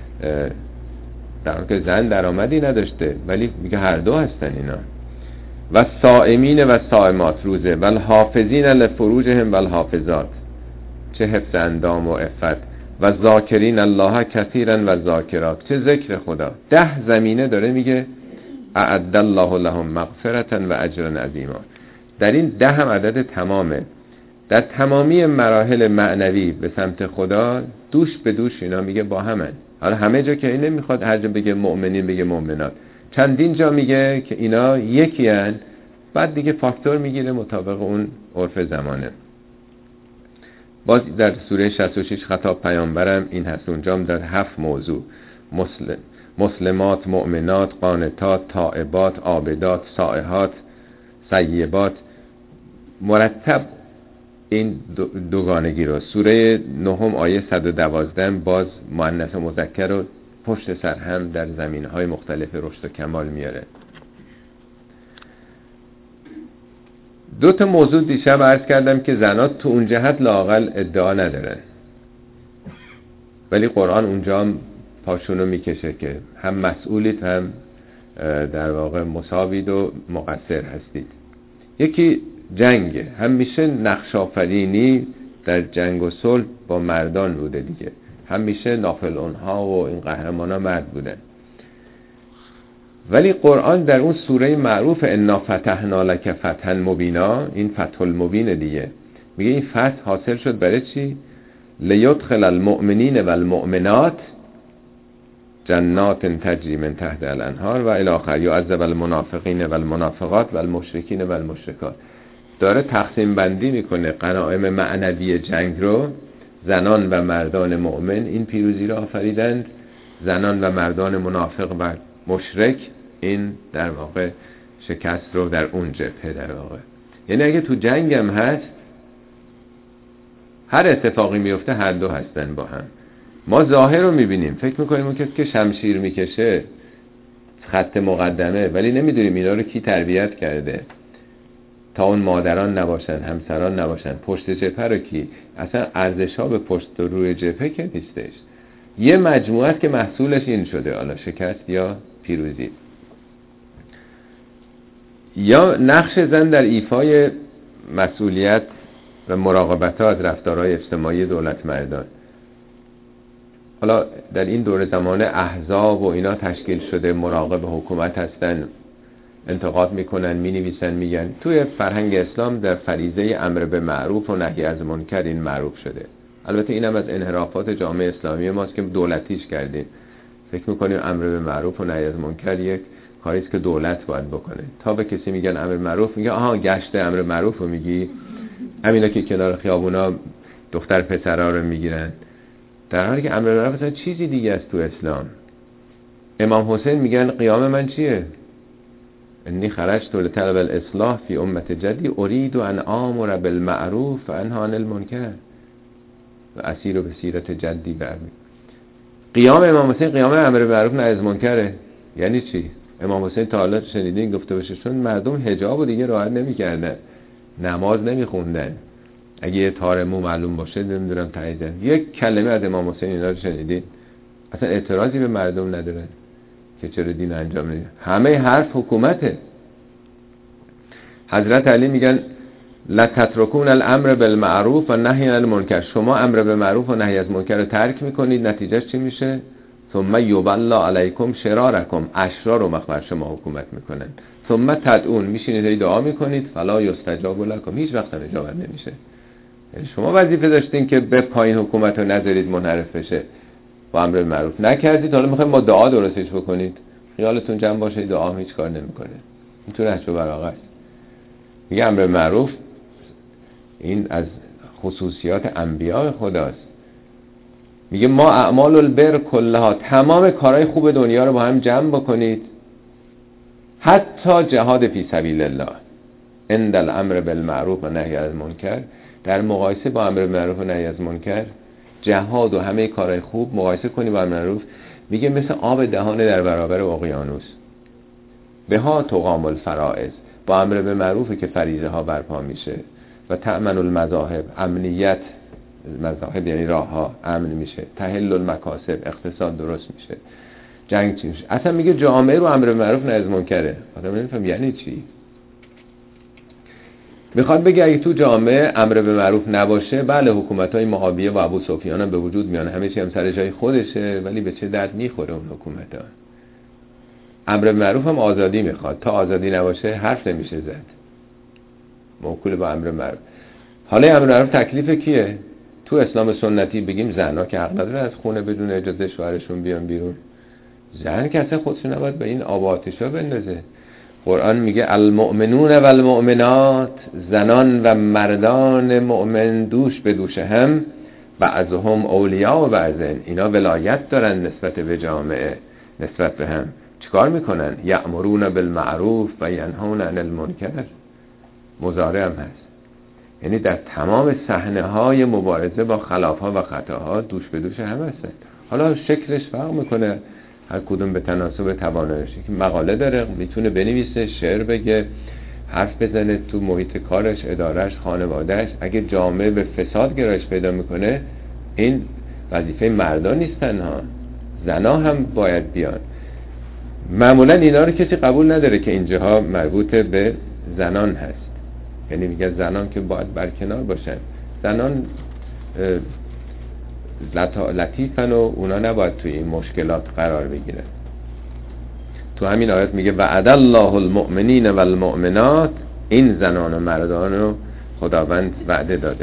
در حالی که زن درآمدی نداشته ولی میگه هر دو هستن اینا، و صائمین و صائمات روزه، و الحافظین لفروجهم و الحافظات، چه حفظ اندام و عفت، و ذاکرین الله کثیرا و ذاکرات، چه ذکر خدا. 10 زمینه داره میگه اعد الله لهم مغفرة و اجرا عظیما. در این 10 هم عدد تمامه. در تمامی مراحل معنوی به سمت خدا دوش به دوش اینا میگه با همن. حالا همه جا که این نمیخواد هر جا بگه مؤمنین بگه مؤمنات، چندین جا میگه که اینا یکی هن، بعد دیگه فاکتور میگیره مطابق اون عرف زمانه. باز در سوره 66 خطاب پیامبرم این هست، اونجام در 7 موضوع، مسلمات، مؤمنات، قانتات، تائبات، عابدات، سائحات، سیبات، مرتب این دوگانگی رو. سوره 9 آیه 112 باز مؤنث و مذکر رو پشت سر هم در زمینه‌های مختلف رشد و کمال میاره. 2 تا موضوع دیشب عرض کردم که زنات تو اون جهت لااقل ادعا ندارن، ولی قرآن اونجا هم پاشونو میکشه که هم مسئولید هم در واقع مساوید و مقصر هستید. یکی جنگه، همیشه نقش آفرینی در جنگ و صلح با مردان بوده دیگه، همیشه ناپلئون ها و این قهرمانا مرد بودن. ولی قرآن در اون سوره معروف انا فتحنا لک فتحا مبینا، این فتح المبین دیگه، میگه این فتح حاصل شد برای چی؟ لیدخل المؤمنین و المؤمنات جنات تجری من تحت الانهار و الی آخر، یعذب المنافقین و المنافقات و المشرکین و المشرکات. داره تقسیم بندی میکنه غنایم معنوی جنگ رو. زنان و مردان مؤمن این پیروزی رو آفریدند، زنان و مردان منافق و مشرک این در واقع شکست رو در اون جبهه در واقع. یعنی اگه تو جنگ هم هست هر اتفاقی میفته هر دو هستن با هم. ما ظاهر رو میبینیم، فکر میکنیم اون کسی که شمشیر میکشه خط مقدمه، ولی نمیدونیم اینا رو کی تربیت کرده تا اون مادران نباشن، همسران نباشن، پشت جبهه رو کی. اصلا ارزش ها به پشت و روی جبهه که نیستش، یه مجموعه است که محصولش این شده، حالا شکست یا پیروزی. یا نقش زن در ایفای مسئولیت و مراقبت ها از رفتارهای اجتماعی دولت مردان. حالا در این دور زمان احزاب و اینا تشکیل شده، مراقب حکومت هستن، انتقاد میکنن، مینویسن، میگن. توی فرهنگ اسلام در فریضه امر به معروف و نهی از منکر این معروف شده. البته اینم از انحرافات جامعه اسلامی ماست که دولتیش کردیم، فکر میکنیم امر به معروف و نهی از منکر یک کاریست که دولت باید بکنه. تا به کسی میگن امر معروف، میگه آها گشت امر معروف رو میگی، همینا که کنار خیابونا دختر پسرها رو میگیرن، در حالی که امر معروف اصلا چیزی دیگه است تو اسلام. امام حسین میگن قیام من چیه؟ انی خرجت لطلب الاصلاح فی امت جدی ارید ان آمر بالمعروف و انهی عن المنکر و اسیر به سیرت جدی بعمی. قیام امام حسین قیام امر معروف نهی از منکره. یعنی چی؟ امام حسین تا حالا شنیدین گفته باشه چون مردم حجاب و دیگه راحت نمی‌کردن، نماز نمی‌خوندن، اگه یه تار مو معلوم باشه نمیدونم تاییدن. یک کلمه از امام حسین اینا رو شنیدین؟ اصلا اعتراضی به مردم نداره که چرا دین انجام نمیده. همه حرف حکومته. حضرت علی میگن لا تترکون الامر بالمعروف و نهی عن المنکر. شما امر به معروف و نهی از منکر رو ترک میکنید، نتیجهش چی میشه؟ ثم یبلا علیکم شرارکم. اشرار رو مخبر شما حکومت میکنن. ثم تدعون، میشینید دعا میکنید فلا یستجاب لکم، هیچ وقت اجابت نمیشه. یعنی شما وظیفه داشتین که به پایین حکومت رو نذارید منحرف بشه، با امر معروف نکردید، حالا میخواید ما دعا درستش بکنید. خیالتون جمع باشه دعا هیچ کار نمیکنه. این تو نهج البلاغه است. میگه امر معروف این از خصوصیات انبیاء خداست. میگه ما اعمال البر کلها، تمام کارهای خوب دنیا رو با هم جمع بکنید، حتی جهاد فی سبیل الله عند الامر بالمعروف و نهی از منکر، در مقایسه با امر معروف و نهی از منکر، جهاد و همه کارهای خوب مقایسه کنی با امر معروف، میگه مثل آب دهانه در برابر اقیانوس. بها تقام الفرائض، با امر به معروف که فریضه ها برپا میشه، و تأمن المذاهب، امنیت مذاهب یعنی راه ها امن میشه، تحل المکاسب، اقتصاد درست میشه، جنگ چی میشه. اصلا میگه جامعه رو امر به معروف نهی از منکره. آدم نمیفهم یعنی چی. میخواد بگه اگه تو جامعه امر به معروف نباشه، بله حکومت‌های معاویه و ابو سفیان هم به وجود میان، همه چی هم سر جای خودشه، ولی به چه درد میخوره اون حکومت‌ها. امر به معروف هم آزادی میخواد، تا آزادی نباشه حرف نمیشه زد، موکول با امر معروف. حالا امر معروف تکلیف کیه؟ تو اسلام سنتی بگیم زنها که حق نداره از خونه بدون اجازه شوهرشون بیان بیرون. زن که اصلا خودشون نباید به این آب و آتشا بندازه. قرآن میگه المؤمنون و المؤمنات، زنان و مردان مؤمن دوش به دوش هم، بعضهم اولیاء و بعضن، اینا ولایت دارن نسبت به جامعه، نسبت به هم. چیکار میکنن؟ یأمرون بالمعروف و ینهون عن المنکر. مضارع هم هست، یعنی در تمام صحنه های مبارزه با خلافها و خطاها دوش به دوش هم هستن. حالا شکلش فرق میکنه، هر کدوم به تناسب تواناییش. که مقاله داره، میتونه بنویسه، شعر بگه، حرف بزنه تو محیط کارش، ادارش، خانوادهش. اگه جامعه به فساد گرایش پیدا میکنه، این وظیفه مردان نیستن ها، زنا هم باید بیان. معمولا اینا رو کسی قبول نداره که اینجاها مربوط به زنان هست، یعنی میگه زنان که باید برکنار باشن، زنان لطیفن و اونا نباید توی این مشکلات قرار بگیرن. تو همین آیت میگه وعد الله المؤمنین و المؤمنات، این زنان و مردان رو خداوند وعده داده.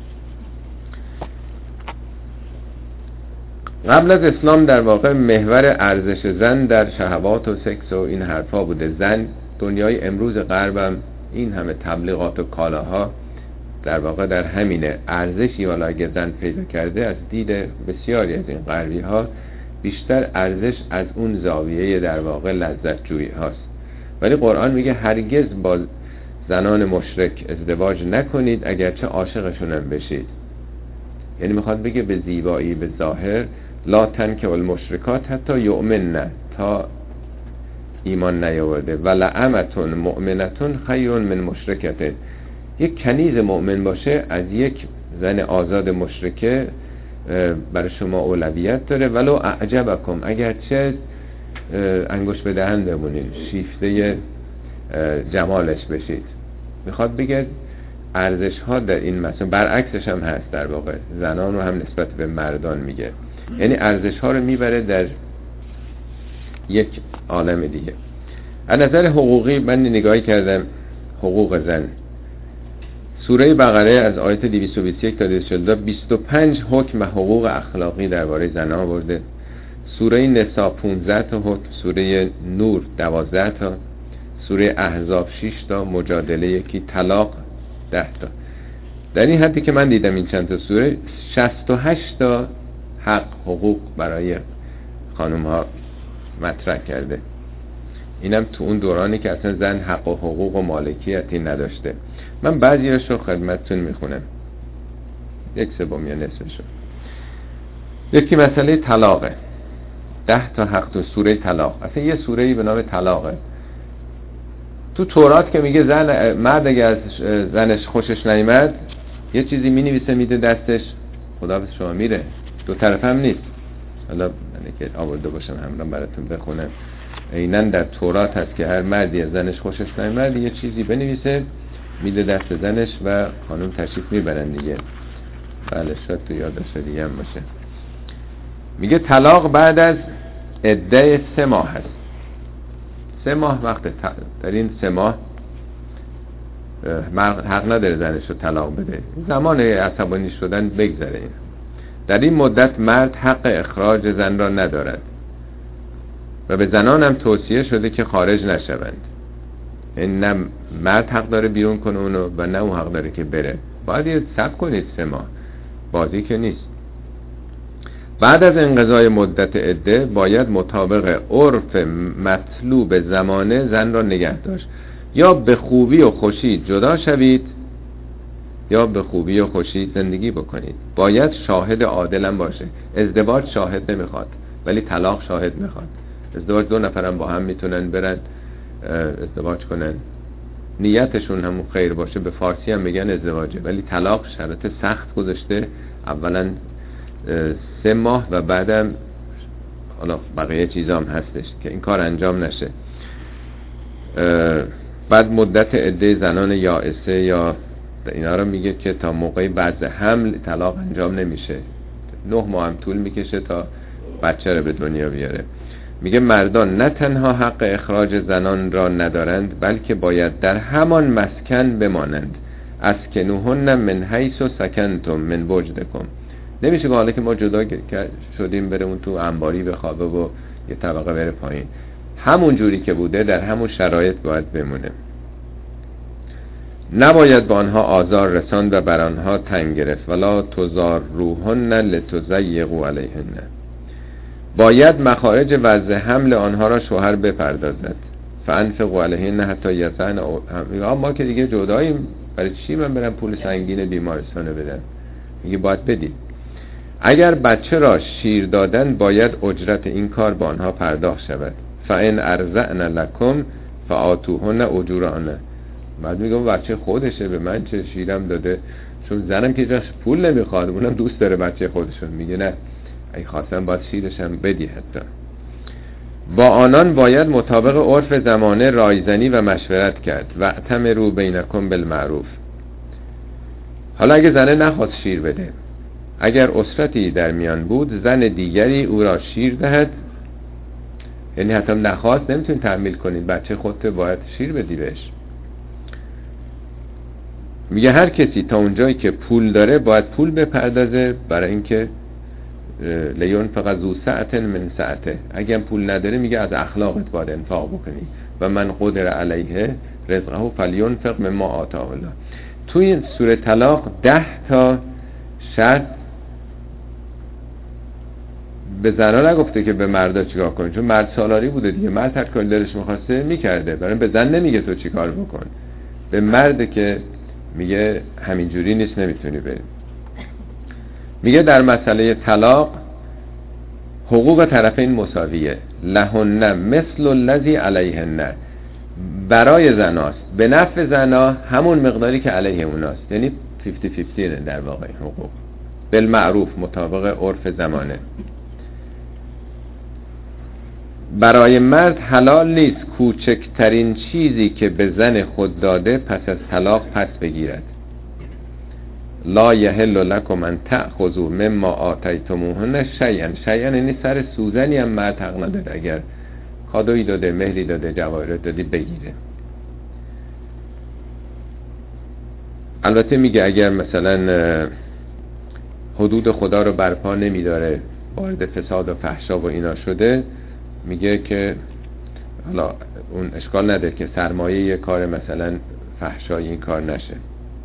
قبل از اسلام در واقع محور ارزش زن در شهوات و سکس و این حرفا بوده. زن دنیای امروز غربم این همه تبلیغات و کالاها در واقع در همینه. ارزشی والا اگه زن پیدا کرده از دید بسیاری از این غربی ها بیشتر ارزش از اون زاویه در واقع لذت جویی هاست. ولی قرآن میگه هرگز با زنان مشرک ازدواج نکنید اگرچه عاشقشون هم بشید. یعنی میخواد بگه به زیبایی به ظاهر لا تنکه المشرکات حتی یؤمنن، تا ایمان نیاورده، ولعمتون مؤمنتون خیر من مشرکته، یک کنیز مؤمن باشه از یک زن آزاد مشرکه برای شما اولویت داره، ولو اعجبکم، اگرچه انگوش به دهن بمونید، شیفته جمالش بشید. میخواد بگه ارزش ها در این مثلا برعکسش هم هست، در واقع زنان رو هم نسبت به مردان میگه، یعنی ارزش ها رو میبره در یک عالم دیگه. از نظر حقوقی من نگاهی کردم حقوق زن، سوره بقره از آیت 221 تا 242 25 حکم حقوق اخلاقی درباره زنان آورده، سوره نساء 15 تا حکم، سوره نور 12 تا، سوره احزاب 6 تا، مجادله یکی، طلاق 10 تا. در این حدی که من دیدم این چند تا سوره 68 تا حق حقوق برای خانم ها مطرح کرده. اینم تو اون دورانی که اصلا زن حق و حقوق و مالکیتی نداشته. من بعضی‌هاش رو خدمتتون میخونم، 1/3 یا نصفشو. یکی مسئله طلاقه، 10 تا حق تو سوره طلاق. اصلا یه سوره‌ای به نام طلاقه. تو تورات که میگه زن مرد اگه از زنش خوشش نیامد یه چیزی مینویسه میده دستش، خدا به شما میره، دو طرف هم نیست. حالا من که آورده باشم همراه براتون بخونم. عیناً در تورات هست که هر مردی از زنش خوشش نیامد یه چیزی بنویسه میده دست زنش و خانم تشریف میبرن دیگه. بله شاید تو یادش دیگه هم باشه. میگه طلاق بعد از عده 3 ماه هست. 3 ماه وقت در این 3 ماه حق نداره زنش رو طلاق بده، زمان عصبانی شدن بگذره. این در این مدت مرد حق اخراج زن را ندارد و به زنان هم توصیه شده که خارج نشوند. این نه مرد حق داره بیرون کنه اونو و نه اون حق داره که بره. باید یه صبر کنید 3 ماه، بازی که نیست. بعد از انقضای مدت عده باید مطابق عرف مطلوب زمانه زن را نگه داشت، یا به خوبی و خوشی جدا شوید یا به خوبی و خوشی زندگی بکنید. باید شاهد عادلم باشه. ازدواج شاهد نمیخواد ولی طلاق شاهد میخواد. ازدواج 2 نفرم با هم میتونن برن ازدواج کنن، نیتشون همون خیر باشه، به فارسی هم میگن ازدواجه، ولی طلاق شرط سخت گذاشته. اولا 3 ماه و بعدم حالا بقیه چیزا هم هستش که این کار انجام نشه. بعد مدت عده زنان یائسه یا اینا رو میگه که تا موقع بعد حمل طلاق انجام نمیشه، 9 ماه هم طول میکشه تا بچه رو به دنیا بیاره. میگه مردان نه تنها حق اخراج زنان را ندارند بلکه باید در همان مسکن بمانند. اسکنوهن من حیث سکنتم من وجدکم. نمیشه که حالا که ما جدا شدیم بره اون تو انباری بخوابه و یه طبقه بره پایین. همون جوری که بوده در همون شرایط باید بمونه. نباید با آنها آزار رساند و بر آنها تنگ گرفت. ولا تضاروهن لتضیقوا علیهن. باید مخارج وضع حمل آنها را شوهر بپردازد. فانفقوا علیهن حتی یضعن. ما که دیگه جداییم، برای چی من برم پول سنگین بیمارستان بدم؟ میگه باید بدید. اگر بچه را شیر دادن باید اجرت این کار با آنها پرداخت شود. فان ارضعن لکم فآتوهن اجورهن. بعد میگه بچه خودشه، به من چه، شیرم داده. چون زنم که جاش پول نمیخواد، اونم دوست داره بچه خودشون، میگه نه ای خواستم باید شیرشم بدی. حتی با آنان باید مطابق عرف زمانه رایزنی و مشورت کرد. و اعتمروا بینکم بالمعروف. حالا اگه زنه نخواست شیر بده، اگر اسرتی در میان بود زن دیگری او را شیر دهد، یعنی حتی نخواست، نمیتونید تحمیل کنید، بچه خودت باید شیر بدی بهش. میگه هر کسی تا اونجایی که پول داره باید پول بپردازه برای اینکه لینفق ذو سعة من سعته. اگه پول نداره میگه از اخلاقت باید انفاق بکنی. و من قدر علیه رزقه فلینفق مما آتاه الله. توی این سوره طلاق 10 تا شرط به زنها نگفته که به مردا چیکار کنی، چون مرد سالاری بوده دیگه، مرد هر کاری دلش می‌خواسته می‌کرده، برای به زن نمیگه تو چیکار بکن. به مرد که میگه همینجوری نیست، نمیتونی بری. میگه در مسئله طلاق حقوق طرفین مساویه. لهن مثل الذی علیهن، برای زناست به نفع زنا همون مقداری که علیه اوناست، یعنی 50-50 در واقع حقوق بالمعروف مطابق عرف زمانه. برای مرد حلال نیست کوچکترین چیزی که به زن خود داده پس از طلاق پس بگیرد. لا یحل لکم ان تأخذوا مما آتیتموهن شیئا. شیئا یعنی سر سوزنی هم مرد حق نداره اگر کادویی داده، مهری داده، جواهرات دادی بگیره. البته میگه اگر مثلا حدود خدا رو برپا نمیداره، وارد فساد و فحشا و اینا شده، میگه که حالا اون اشکال نداره که سرمایه یه کار مثلا فحشایی این کار نشه.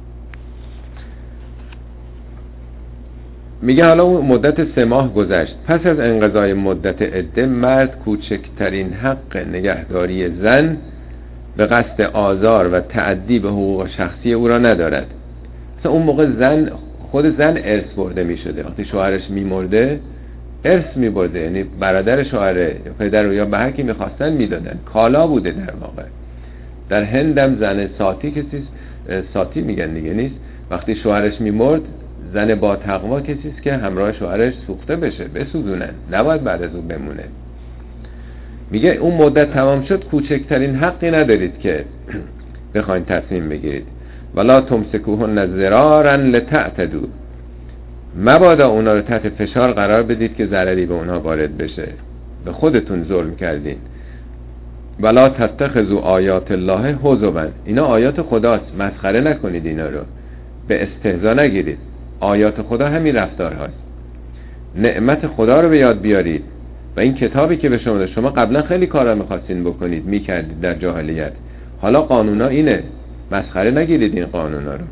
میگه حالا اون مدت 3 ماه گذشت، پس از انقضای مدت عده مرد کوچکترین حق نگهداری زن به قصد آزار و تعدی به حقوق شخصی او را ندارد. مثلا اون موقع خود زن ارث برده میشده، وقتی شوهرش میمرده ارث میبرده، یعنی برادر شوهره یا پدر یا به هر کی میخواستن میدادن، کالا بوده در واقع. در هندم زن ساتی میگن دیگه نیست، وقتی شوهرش میمرد زن با تقوا کسیست که همراه شوهرش سوخته بشه، بسوزونن، نباید بعد از اون بمونه. میگه اون مدت تمام شد، کوچکترین حقی ندارید که بخواین تصمیم بگیرید. ولا تمسکوهن ضرارا لتعتدوا، مبادا اونا رو تحت فشار قرار بدید که ضرری به اونها وارد بشه، به خودتون ظلم کردین. ولا تتخذوا آیات الله هزوا، اینا آیات خداست، مسخره نکنید، اینا رو به استهزا نگیرید. آیات خدا همین رفتار هاست. نعمت خدا رو به یاد بیارید و این کتابی که به شما داد، شما قبلا خیلی کارا میخواستین بکنید میکردید در جاهلیت، حالا قانونا اینه، مسخره نگیرید این قانونا رو.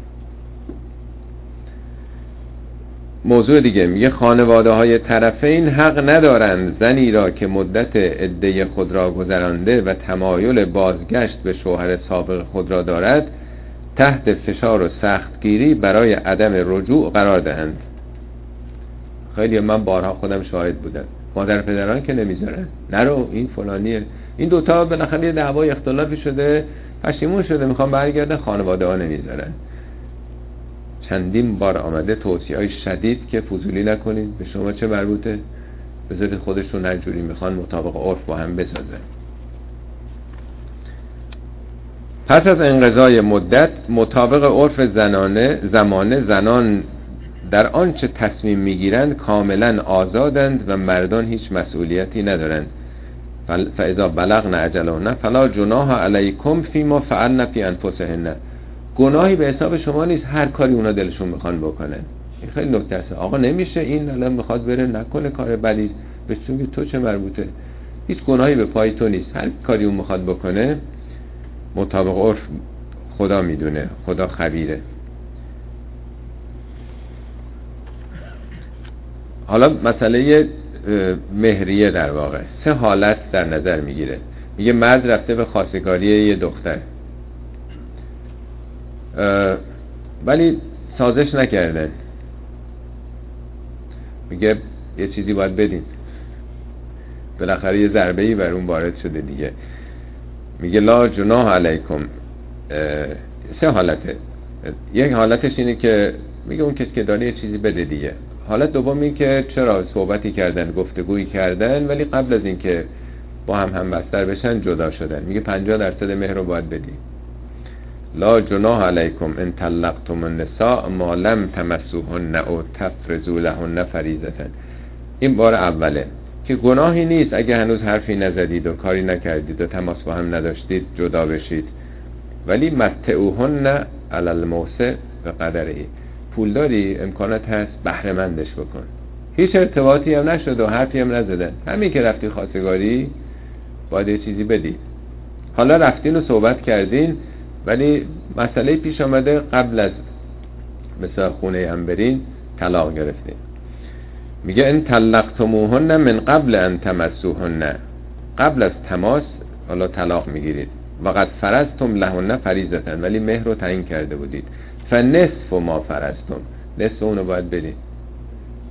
موضوع دیگه میگه خانواده های طرفین حق ندارند زنی را که مدت عده خود را گذرانده و تمایل بازگشت به شوهر سابق خود را دارد تحت فشار و سختگیری برای عدم رجوع قرار دهند. خیلی من بارها خودم شاهد بودم، مادر پدران که نمیذارن، نرو این فلانیه، این دوتا بالاخره دعوای اختلافی شده، پشیمون شده، میخوام برگردن، خانواده ها نمیذارن. چندین بار آمده توصیه های شدید که فضولی نکنید، به شما چه مربوطه، بذارید خودشون هر جوری میخوان مطابق عرف با هم بسازن. پس از انقضای مدت مطابق عرف زمانه زنان در آنچه تصمیم میگیرند کاملا آزادند و مردان هیچ مسئولیتی ندارند. فاذا بلغن اجلهن فلا جناح علیکم فیما فعلن فی انفسهن، گناهی به حساب شما نیست هر کاری اونا دلشون میخوان بکنن. این خیلی نکته است. آقا نمیشه این الان میخواد بره نکنه کار بدی، بهش میگی تو چه مربوطه، هیچ گناهی به پای تو نیست، هر کاری اون میخواد بکنه مطابق عرف خدا میدونه، خدا خبیره. حالا مسئله مهریه در واقع 3 حالت در نظر میگیره. میگه مرد رفته به خواستگاری یه دختر ولی سازش نکردن، میگه یه چیزی باید بدین، بالاخره یه ضربه‌ای بر اون وارد شده دیگه. میگه لا جناح علیکم. 3 حالته. یک حالتش اینه که میگه اون کسی که داره یه چیزی بده دیگه. حالت دوم این که چرا صحبتی کردن، گفتگویی کردن، ولی قبل از این که با هم بستر بشن جدا شدن، میگه 50% مهر رو باید بدی. لا جناح علیکم ان طلقتم النساء ما لم تمسوهن او تفرضوا لهن فریضة. این بار اوله که گناهی نیست اگه هنوز حرفی نزدید و کاری نکردید و تماس با هم نداشتید جدا بشید، ولی متعوهن علی الموسع بقدره، پول داری امکانات هست بهره مندش بکن. هیچ ارتباطی هم نشد و حرفی هم نزدن، همین که رفتی خواستگاری باید یه چیزی بدی. حالا رفتین و صحبت کردین ولی مسئله پیش آمده، قبل از مثلا خونه هم برین طلاق گرفتین. میگه ان طلقتموهن من قبل ان تمسوهن، قبل از تماس حالا طلاق میگیرید. وقد فرضتم لهن فریضة، ولی مهر رو تعیین کرده بودید. فنصف ما فرضتم، نصف اونو باید بدید.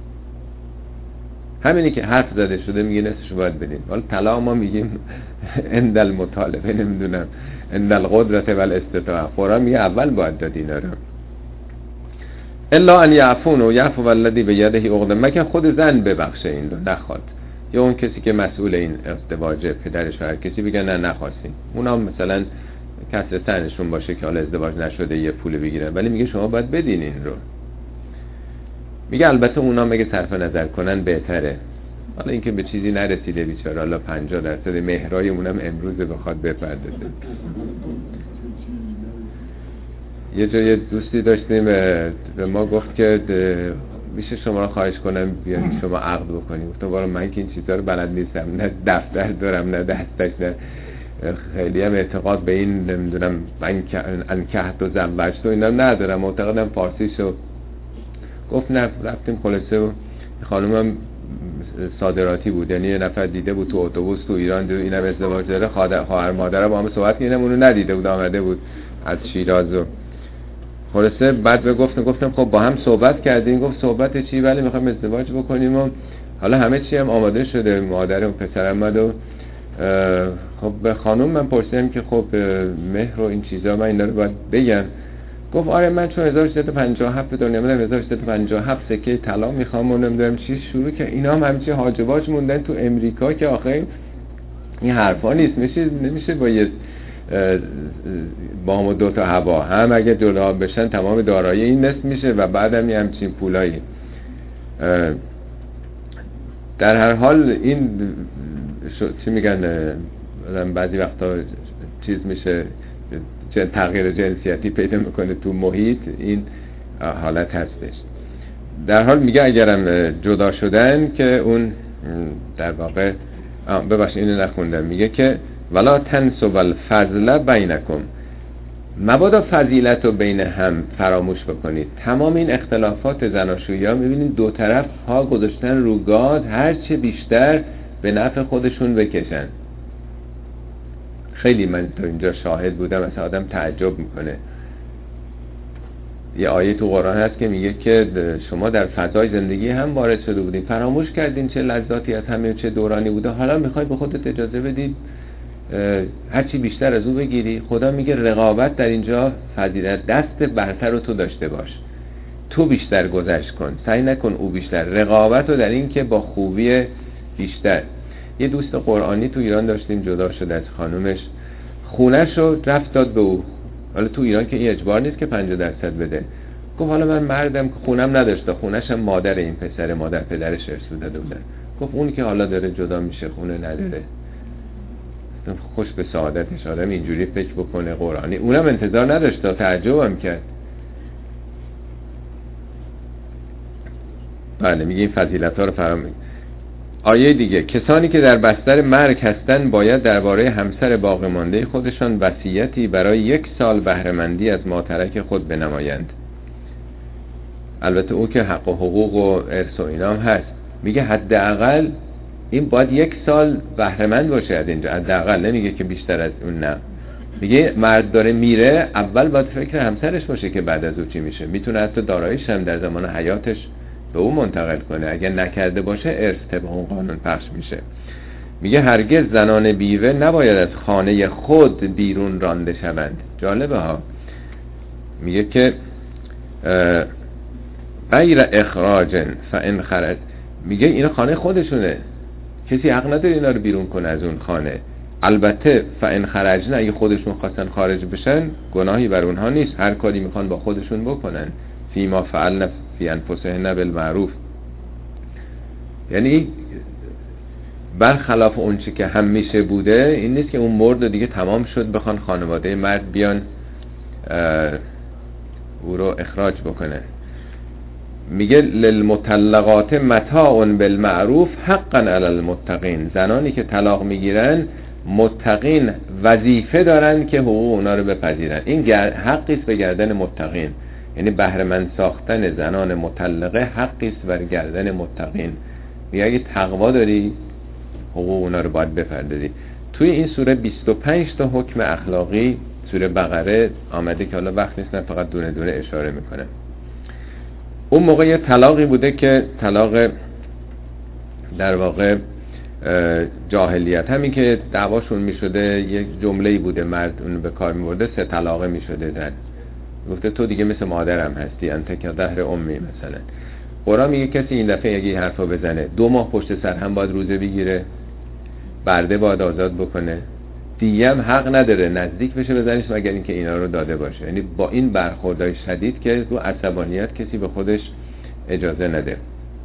همینی که حرف زده شده میگه نصفشو باید بدین. حالا طلاق ما میگیم عند المطالبه، نمیدونم عند القدرت والاستطاعه. قرآن میگه اول باید داد اینا رو. الا ان یعفون و یعفو الذی بیده عقدة، مگر خود زن ببخشه این رو نخواد، یا اون کسی که مسئول این ازدواجه، پدرش و هر کسی، بگن نه نخواستیم. اونا مثلا کسر سنشون باشه که حالا ازدواج نشده یه پول بگیرن، ولی میگه شما باید بدین این رو. میگه البته اونا مگه صرف نظر کنن بهتره. حالا اینکه به چیزی نرسیده بیچاره، حالا 50% مهرای اونم امروز بخواد بپردازه. یه جای دوستی داشتیم به ما گفت که میشه شما رو خواهش کنم بیارید شما عقد بکنیم. گفتم والا من که این چیزا رو بلد نیستم، نه دفتر دارم نه دستش، نه خیلی هم اعتقاد به این نمیدونم انکحت و زوجت و اینا ندارم، معتقدم فارسیشو. گفت نه، رفتیم خلاصه و خانومم صادراتی بود، یعنی یه نفر دیده بود تو اتوبوس تو ایران دو اینم ازدواج داره، خواهر مادر با هم صحبت کردیم، اونو ندیده بود، آمده بود از شیراز. و خلاصه بعد به گفتم خب با هم صحبت کردیم. گفت صحبت چی؟ ولی میخوایم ازدواج بکنیم و حالا همه چی هم آماده شده، مادر و پسرم اومد و خب به خانم من پرسیدم که خب مهر و این چیزا من اینا رو باید بگم. گفت آره من چون 1357 به دنیا اومدم 1357 سکه طلا میخوام و نمیدونم چی شروع که اینا هم همچین حاجباش موندن تو امریکا که آخه این حرفا نیست، نمیشه با یه بام و دو تا هوا هم اگه جدا بشن تمام دارایی این نصف میشه و بعدم یه همچین پولایی. در هر حال این چی میگن بعضی وقتا چیز میشه تغییر جنسیتی پیدا میکنه تو محیط، این حالت هستش. در حال میگه اگرم جدا شدن که اون در واقع ببخشید اینو نخوندم، میگه که ولا تنسوا الفضل بینکم، مبادا فضیلت رو بین هم فراموش بکنید. تمام این اختلافات زناشویی ها میبینید دو طرف ها گذاشتن رو گاز هرچه بیشتر به نفع خودشون بکشن. خیلی من تا اینجا شاهد بودم، مثلا آدم تعجب میکنه. یه آیه تو قرآن هست که میگه که شما در فضای زندگی هم وارد شده بودین، فراموش کردین چه لذاتی از همه چه دورانی بوده، حالا میخوای به خودت اجازه بدی هرچی بیشتر از اون بگیری. خدا میگه رقابت در اینجا فضیلت، دست برتر رو تو داشته باش، تو بیشتر گذشت کن، سعی نکن او بیشتر. رقابت رو در این که با خوبی بیشتر. یه دوست قرآنی تو ایران داشتیم، جدا شد از خانومش، خونش رو رفت داد به او. حالا تو ایران که این اجبار نیست که 50% بده. گفت حالا من مردم که خونم نداشته، خونش هم مادر این پسر، مادر پدرش ارث داده بودن. گفت اون که حالا داره جدا میشه خونه نداره، خوش به سعادتش. آدم اینجوری فکر بکنه قرآنی، اونم انتظار نداشته، تعجبم کرد. بله میگه این فضیلت ها رو فراموش. آیه دیگه، کسانی که در بستر مرگ هستند باید درباره همسر باقی مانده خودشان وصیتی برای 1 سال بهره‌مندی از ماترک خود بنمایند. البته او که حق و حقوق و ارث و اینام هست، میگه حداقل این باید 1 سال بهره‌مند باشه از اینجا، حداقل نمیگه که بیشتر از اون. نه، میگه مرد داره میره اول باید فکر همسرش باشه که بعد از او چی میشه. میتونه حتی داراییش هم در زمان حیاتش به او منتقل کنه، اگر نکرده باشه ارث طبق اون قانون پخش میشه. میگه هرگز زنان بیوه نباید از خانه خود بیرون رانده شوند. جالبه ها، میگه که غیر اخراج فان خرج، میگه اینا خانه خودشونه، کسی حق نداره اینا رو بیرون کنه از اون خانه. البته فان خرجنا، اگه خودشون خواستن خارج بشن گناهی بر اونها نیست، هر کاری میخوان با خودشون بکنن. فیما فعلن فی انفسهن بالمعروف، یعنی برخلاف اون چی که همیشه بوده، این نیست که اون مرد دیگه تمام شد بخوان خانواده مرد بیان او رو اخراج بکنه. میگه للمطلقات متاع بالمعروف حقا علی المتقین، زنانی که طلاق میگیرن متقین وظیفه دارن که حقوق اونا رو بپذیرن. این حقی است به گردن متقین، یعنی بهره‌مند ساختن زنان مطلقه حقی است بر گردن متقین. میگه اگه تقوا داری حقوق اونا رو باید بپردازی. توی این سوره 25 تا حکم اخلاقی سوره بقره آمده که حالا وقت نیست، من فقط دونه دونه اشاره میکنم. اون موقع یه طلاقی بوده که طلاق در واقع جاهلیت، همین که دعواشون میشده یک جمله‌ای بوده مرد اون به کار میبرده 3 طلاقه میشده زن، گفته تو دیگه مثل مادرم هستی، انت که دهر امی مثلا. قرآن میگه کسی این دفعه اگه این حرفا بزنه 2 ماه پشت سر هم باید روزه بگیره، برده باید آزاد بکنه، دیگه هم حق نداره نزدیک بشه بزنش مگر اینکه اینا رو داده باشه. یعنی با این برخوردهای شدید که رو عصبانیت کسی به خودش اجازه نده.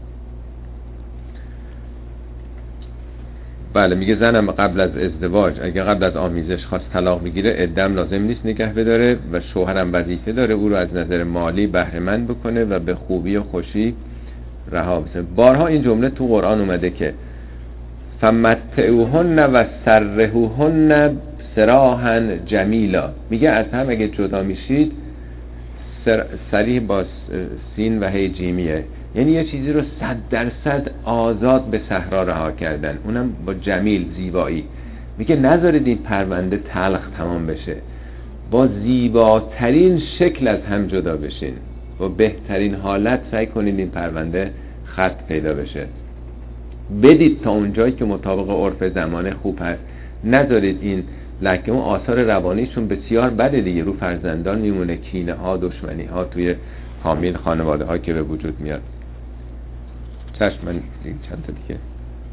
بله میگه زنم قبل از ازدواج اگه قبل از آمیزش خواست طلاق بگیره عدم لازم نیست نگه بداره و شوهرم وظیفه داره او رو از نظر مالی بهره مند بکنه و به خوبی و خوشی رها بکنه. بارها این جمله تو قرآن اومده که فمتعوهن و سرهوهن سراحا جمیلا. میگه از هم اگه جدا میشید، صریح با سین و هی جیمیه، یعنی یه چیزی رو 100% آزاد به صحرا رها کردن، اونم با جمیل، زیبایی. میگه نذارید این پرونده تلخ تمام بشه، با زیباترین شکل از هم جدا بشین، با بهترین حالت سعی کنید این پرونده خط پیدا بشه، بدید تا اونجایی که مطابق عرف زمانه خوب هست. نذارید این لکه اون آثار روانیشون بسیار بده دیگه، رو فرزندان میمونه، کینه ها، دشمنی ها توی فامیل، خانواده ها که به وجود میاد. چشم من چند تا دیگه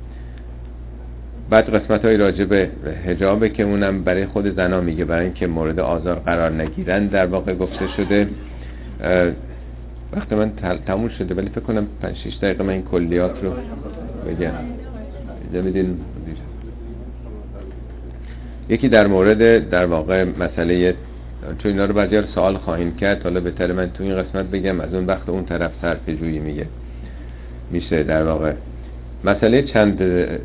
بعد قسمت های راجع به حجابه که اونم برای خود زنا میگه، برای اینکه مورد آزار قرار نگیرن در واقع گفته شده. وقت من تموم شده ولی فکر کنم 5-6 دقیقه من این کلیات رو بگم. اجازه بدین. یکی در مورد در واقع مسئله، چون اینا رو بعضی‌ها سوال خواهیم کرد، حالا بهتره من تو این قسمت بگم، از اون وقت اون طرف صرفه جویی میشه. در واقع مسئله چند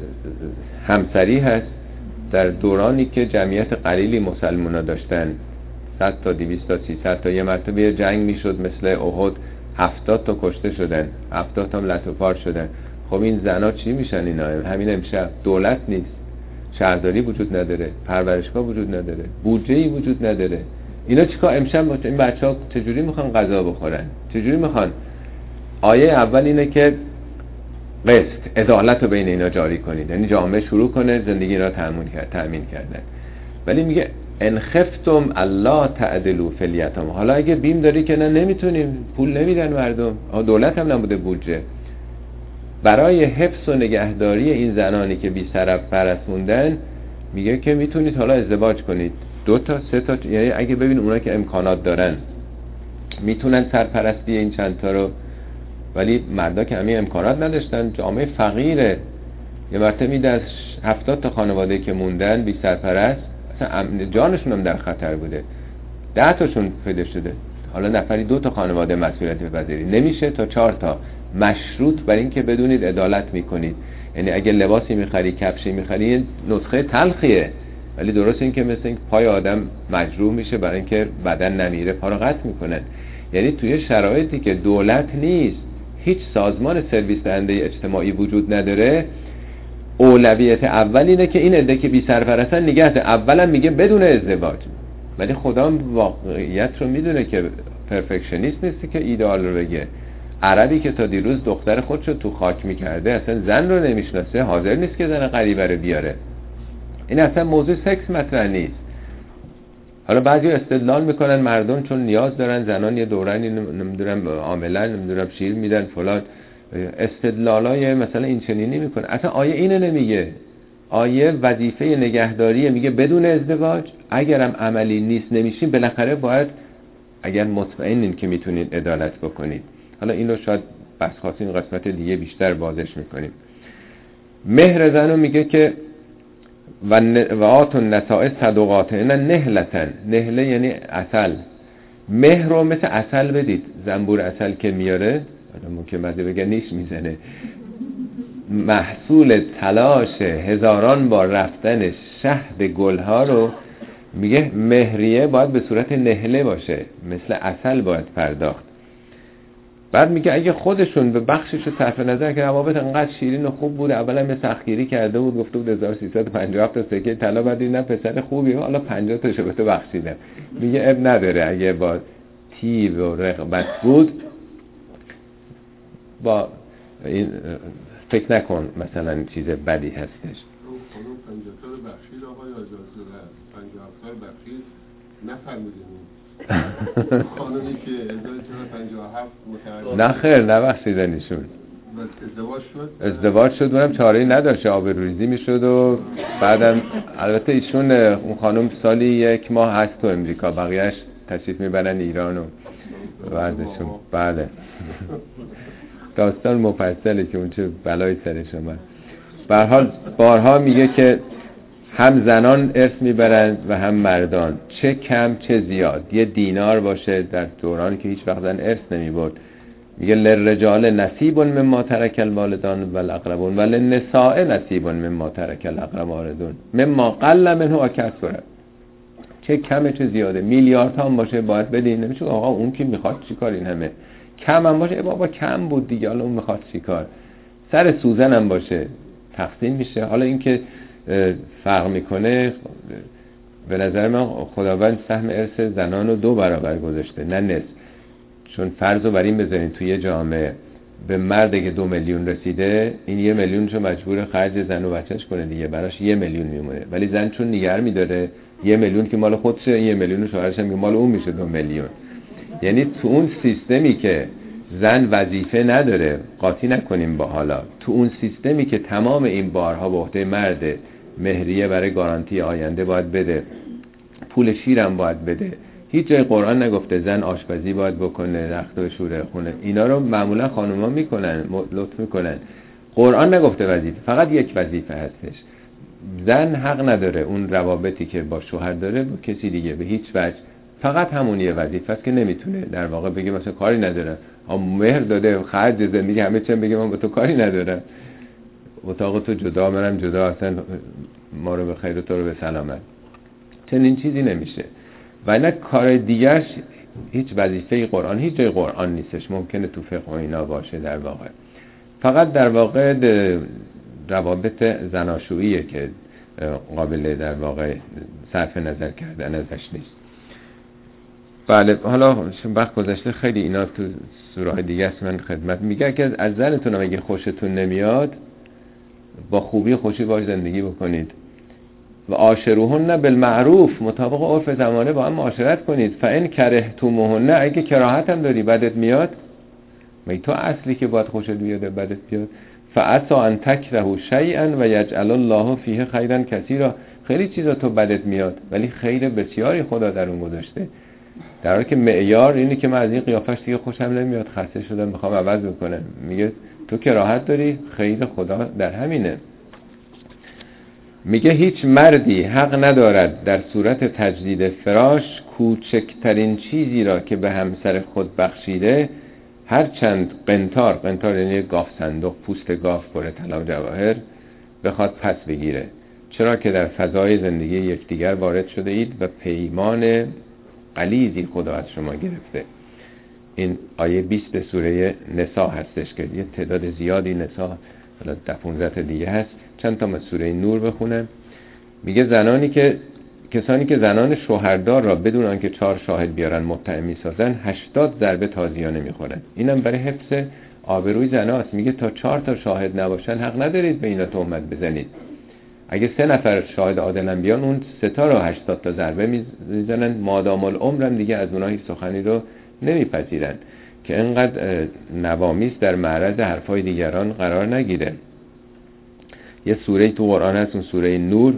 همسری هست. در دورانی که جمعیت قلیلی مسلمونا داشتن، 100 تا 200 تا 300 تا، یه مرتبه جنگ میشد مثل احد، 70 تا کشته شدن، 70 تا هم لطوپار شدن. خب این زنا چی میشن اینا؟ همین امشب دولت نیست، شهرداری وجود نداره، پرورشگاه وجود نداره، بودجه‌ای وجود نداره. اینا چیکار امشب این بچه‌ها چجوری میخوان غذا بخورن؟ چجوری میخوان؟ آیه اول اینه که قسط، عدالت رو بین اینا جاری کنید، یعنی جامعه شروع کنه زندگی را تأمین کردن. ولی میگه ان خفتم الله تعدلوا فی الیتام. حالا اگه بیم داری که نه نمیتونیم، پول نمیدن مردم، دولت هم نبوده بودجه، برای حفظ و نگهداری این زنانی که بی سرپرست موندن میگه که میتونید حالا ازدواج کنید، 2 تا 3 تا، یعنی اگه ببین اونا که امکانات دارن میتونن سرپرستی این چند تا رو، ولی مردا که همین امکانات نداشتن، جامعه فقیره. یه مرتبه میده از 70 تا خانواده که موندن بی سرپرست، اصلا جانشون هم در خطر بوده، 10 تاشون پیدا شده. حالا نفری 2 تا خانواده مسئولیت بپذیری نمیشه تا 4 تا، مشروط بر این که بدونید عدالت میکنید. یعنی اگه لباسی میخری، کفشی میخری، نسخه تلخیه، ولی درست این که مثل این پای آدم مجروح میشه برای اینکه بدن نمیره، پا رو قطع میکنن. یعنی توی شرایطی که دولت نیست، هیچ سازمان سرویس دهنده اجتماعی وجود نداره، اولویت اول اینه که این عده که بی سرپرستن نگهده. اولا میگه بدون ازدواج، ولی خدا واقعیت رو میدونه که پرفکشنیست نیستی که ایدئال رو بگه. عربی که تا دیروز دختر خودشو تو خاک میکرده، اصلا زن رو نمیشناسه، حاضر نیست که زن غریبه رو بیاره. این اصلا موضوع سکس مطرح نیست. حالا بعضی استدلال میکنن مردم چون نیاز دارن، زنان یه دورانی نمیدونم عاملا نمیدونم شیر میدن فلان، استدلالای مثلا این چنینی میکنه. اصلا آیه اینو نمیگه. آیه وظیفه نگهداریه، میگه بدون ازدواج. اگرم عملی نیست نمیشین، بالاخره باید اگر مطمئنین که میتونین عدالت بکنید. حالا اینو شاید بس خواستین قسمت دیگه بیشتر بازش میکنیم. مهر زنو میگه که و آتون نساء صدقات اینا نهلتن. نهله یعنی عسل. مهر رو مثل عسل بدید. زنبور عسل که میاره، ممکن مزه بگه نیش میزنه، محصول تلاش هزاران بار رفتن شهد گلها رو میگه مهریه باید به صورت نهله باشه، مثل عسل باید پرداخت. بعد میگه اگه خودشون به بخشش رو صرف نظر که روابط انقدر شیرین و خوب بود، اولا به سختگیری کرده بود، گفته بود 1357 تا سکه طلا، بعد این پسر خوبی، حالا 50 تاشو به تو بخشیدم. میگه اب نداره، اگه با تیب و رغبت بود، با این فکر نکن مثلا چیز بدی هستش. خانم 50 سال بخشید آقای آجازه 57 سال بخشید نفرمودیم خانمی که 1457 متولد نه خیر نبخشیدنشون ازدواج شد اونم چاره‌ای نداشت، آبروریزی میشد و بعدم البته ایشون اون خانم سالی 1 ماه هست تو امریکا، بقیهش تشریف میبرن ایران و بعدشون بله داستان مفصله که اون چه بلایی سرش اومد. به هر حال بارها میگه که هم زنان ارث میبرند و هم مردان، چه کم چه زیاد. یه دینار باشه در دورانی که هیچ وقت زن ارث نمیبرد، میگه للرجال نصیب مما ترک الوالدان والاقربون وللنساء نصیب مما ترک الاقربون مما قل منه و کثر. چه کمه چه زیاده، میلیارد هم باشه باید بدین. نمیشه آقا اون کی میخواد چیکار، این همه کم هم باشه بابا کم بود دیگه، حالا اون میخواد چیکار، سر سوزن هم باشه تقسیم میشه. حالا این که فرق میکنه، به نظر من خداوند سهم ارث زنان رو 2 برابر گذاشته نه نصف. چون فرض رو بر این بذارین توی یه جامعه به مرد که 2 میلیون رسیده، این 1 میلیونشو مجبور خرج زن و بچهش کنه دیگه، براش 1 میلیون میمونه. ولی زن چون نگر میداره 1 میلیون که مال خودشه، 1 میلیون شوهرش هم که مال اون میشه 2 میلیون. یعنی تو اون سیستمی که زن وظیفه نداره، قاطی نکنیم با حالا، تو اون سیستمی که تمام این بارها به عهده مرده، مهریه برای گارانتی آینده باید بده، پول شیرم باید بده. هیچ جای قرآن نگفته زن آشپزی باید بکنه، رخت و شوره خونه. اینا رو معمولا خانوما میکنن، لطف میکنن. قرآن نگفته وظیفه، فقط یک وظیفه هستش. زن حق نداره اون روابطی که با شوهر داره با کسی دیگه به هیچ وجه، فقط همون یه وظیفه است که نمیتونه در واقع بگه مثلا کاری نداره، مهر داده خرج زندگی همه چیم بگه من با تو کاری ندارم، اتاق تو جدا منم جدا، اصلا ما رو به خیر و تو رو به سلامت. چنین چیزی نمیشه. و نه کار دیگرش هیچ وظیفه قرآن، هیچ جای قرآن نیستش. ممکنه تو فقه و اینا باشه، در واقع فقط در واقع روابط زناشوییه که قابل در واقع صرف نظر کردن ازش نیست. بله حالا وقت گذشته خیلی اینا تو سوره دیگه است، من خدمت میگه که از زنتون اگه خوشتون نمیاد با خوبی خوشی باش زندگی بکنید و عاشروهن بالمعروف، مطابق عرف زمانه با هم معاشرت کنید. فان کرهتموهن، اگه کراهت هم داری بدت میاد، مگه تو اصلی که باید خوشت بیاد بدت بیاد. فعسى ان تکرهوا شیئا و یجعل الله فیه خیرا کثیرا. خیلی چیزا تو بدت میاد ولی خیر بسیاری خدا در اون گذاشته، در حالی که معیار اینه که من از این قیافش دیگه خوشم نمیاد، خسته شدم میخوام عوض بکنم. میگه تو کراهت داری، خیر خدا در همینه. میگه هیچ مردی حق ندارد در صورت تجدید فراش کوچکترین چیزی را که به همسر خود بخشیده، هر چند قنطار یعنی گاف صندوق، پوست گاف پر طلا و جواهر، بخواد پس بگیره، چرا که در فضای زندگی یکدیگر وارد شده اید و پیمان غلیظی خدا از شما گرفته. این آیه 20 سوره نساء هستش که یه تعداد زیادی نساء، حالا 15 دیگه هست. چند تا از سوره نور بخونم. میگه کسانی که زنان شوهردار را بدون آنکه 4 شاهد بیارن متهم میسازن 80 ضربه تازیانه میخورن. اینم برای حفظ آبروی زناست. میگه تا 4 تا شاهد نباشن حق ندارید به اینا تهمت بزنید. اگه 3 نفر شاهد عادلن بیان، اون 3 تا رو 80 تا ضربه میزنن، مادام العمرم دیگه از اونها هیچ سخنی رو نمیپذیرن که اینقدر نوامیس در معرض حرفای دیگران قرار نگیره. یه سوره تو قرآن هست، اون سوره نور،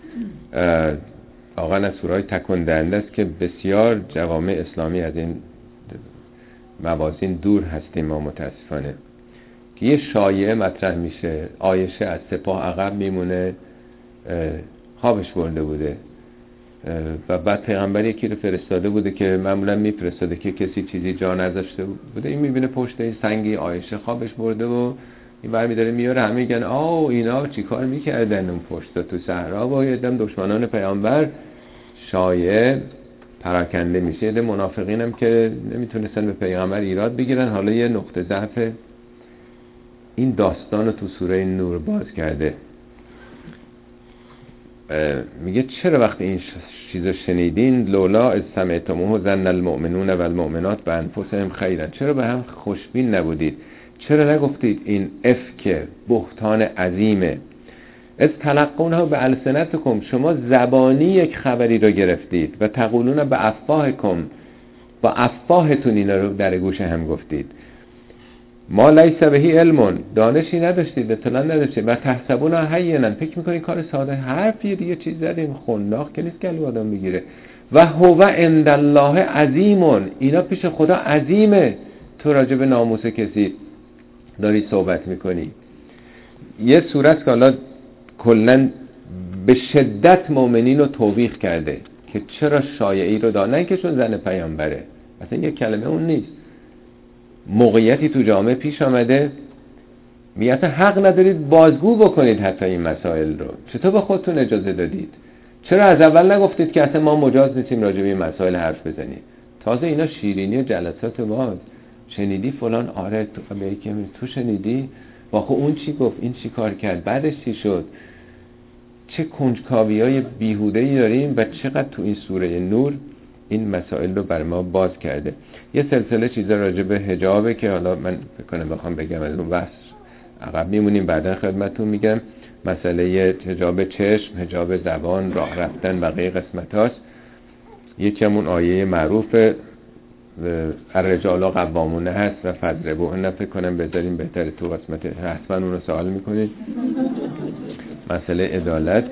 واقعا از سوره‌های تکون دهنده است که بسیار جوامع اسلامی از این موازین دور هستیم ما متاسفانه. که یه شایعه مطرح میشه، عایشه از سپاه عقب میمونه، خوابش برده بوده و بعد پیغمبر یکی رو فرستاده بوده که معمولا میفرستاده که کسی چیزی جا نذاشته بوده، این میبینه پشت این سنگی عایشه خوابش برده و این برمی داره میاره، همه میگن اینا چیکار میکردن اون پشت تو صحرا و یه دم دشمنان پیامبر. شایعه پراکنده میشه. یه منافقین هم که نمیتونستن به پیغمبر ایراد بگیرن، حالا یه نقطه ضعف این داستان رو تو سوره نور باز کرده. میگه چرا وقتی این چیزو شنیدین، لولا از سمعتموه ظن المؤمنون و المؤمنات بانفسهم خیرا، چرا به هم خوشبین نبودید؟ چرا نگفتید این افک بهتان عظیمه؟ از تلقونها به السنتکم، شما زبانی یک خبری رو گرفتید و تقولون به افواهکم، با افواهتون اینا رو در گوش هم گفتید. ما لیس بهی علمون، دانشی نداشتید، اطلاع نداشتید. و تحسبون هینا، فکر میکنید کار ساده، حرفیه دیگه، چیز زدیم خنداق که نیست که آدم بگیره. و هو عند الله عظیمون، اینا پیش خدا عظیمه. تو راجع به ناموس کسی داری صحبت میکنی. یه سورت که حالا کلن به شدت مؤمنین رو توبیخ کرده که چرا شایعی رو دارن، نه که چون زن پیامبره، اصلا یه کلمه اون نیست. موقعیتی تو جامعه پیش آمده، میگه حق ندارید بازگو بکنید حتی این مسائل رو. چطور به خودتون اجازه دادید؟ چرا از اول نگفتید که اصلا ما مجاز نیستیم راجع به این مسائل حرف بزنیم؟ تازه اینا شیرینی جلسات باز، شنیدی فلان، آره تو به یکی تو شنیدی واخه اون چی گفت، این چی کار کرد، بعدش چی شد. چه کنجکاویای بیهوده‌ای داریم و چقدر تو این سوره نور این مسائل رو بر ما باز کرده. یه سلسله چیزا راجع به حجابه که حالا من فکر کنم بخوام بگم از اون بحث عقب میمونیم، بعدا خدمتتون میگم. مسئله حجاب چشم، حجاب زبان، راه رفتن، بقیه قسمتاست. یکی همون آیه معروف الرجال قوامون هست و فضربوهن، فکر کنم بذاریم بهتره تو قسمت، حتما اون رو سوال میکنید. مسئله عدالت.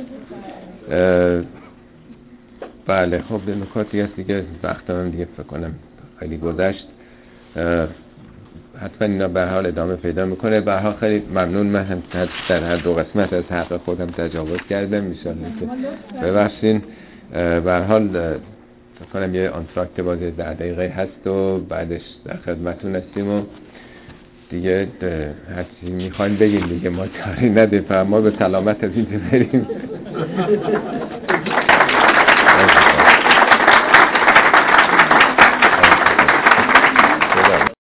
بله خب نکاتی هست دیگه، وقتم دیگه فکر کنم خیلی گذشت. حتما اینا به حال ادامه پیدا میکنه. به حال خیلی ممنون، من هم در هر دو قسمت از حق خودم تجاوز کردم، میشالله که ببخشین. به حال فکر کنم یه آنتراکت بازی 10 دقیقه هست و بعدش در خدمتون هستیم و دیگه هرچی میخواین بگیم دیگه، ما کاری نداریم، ما به سلامت از اینجا بریم.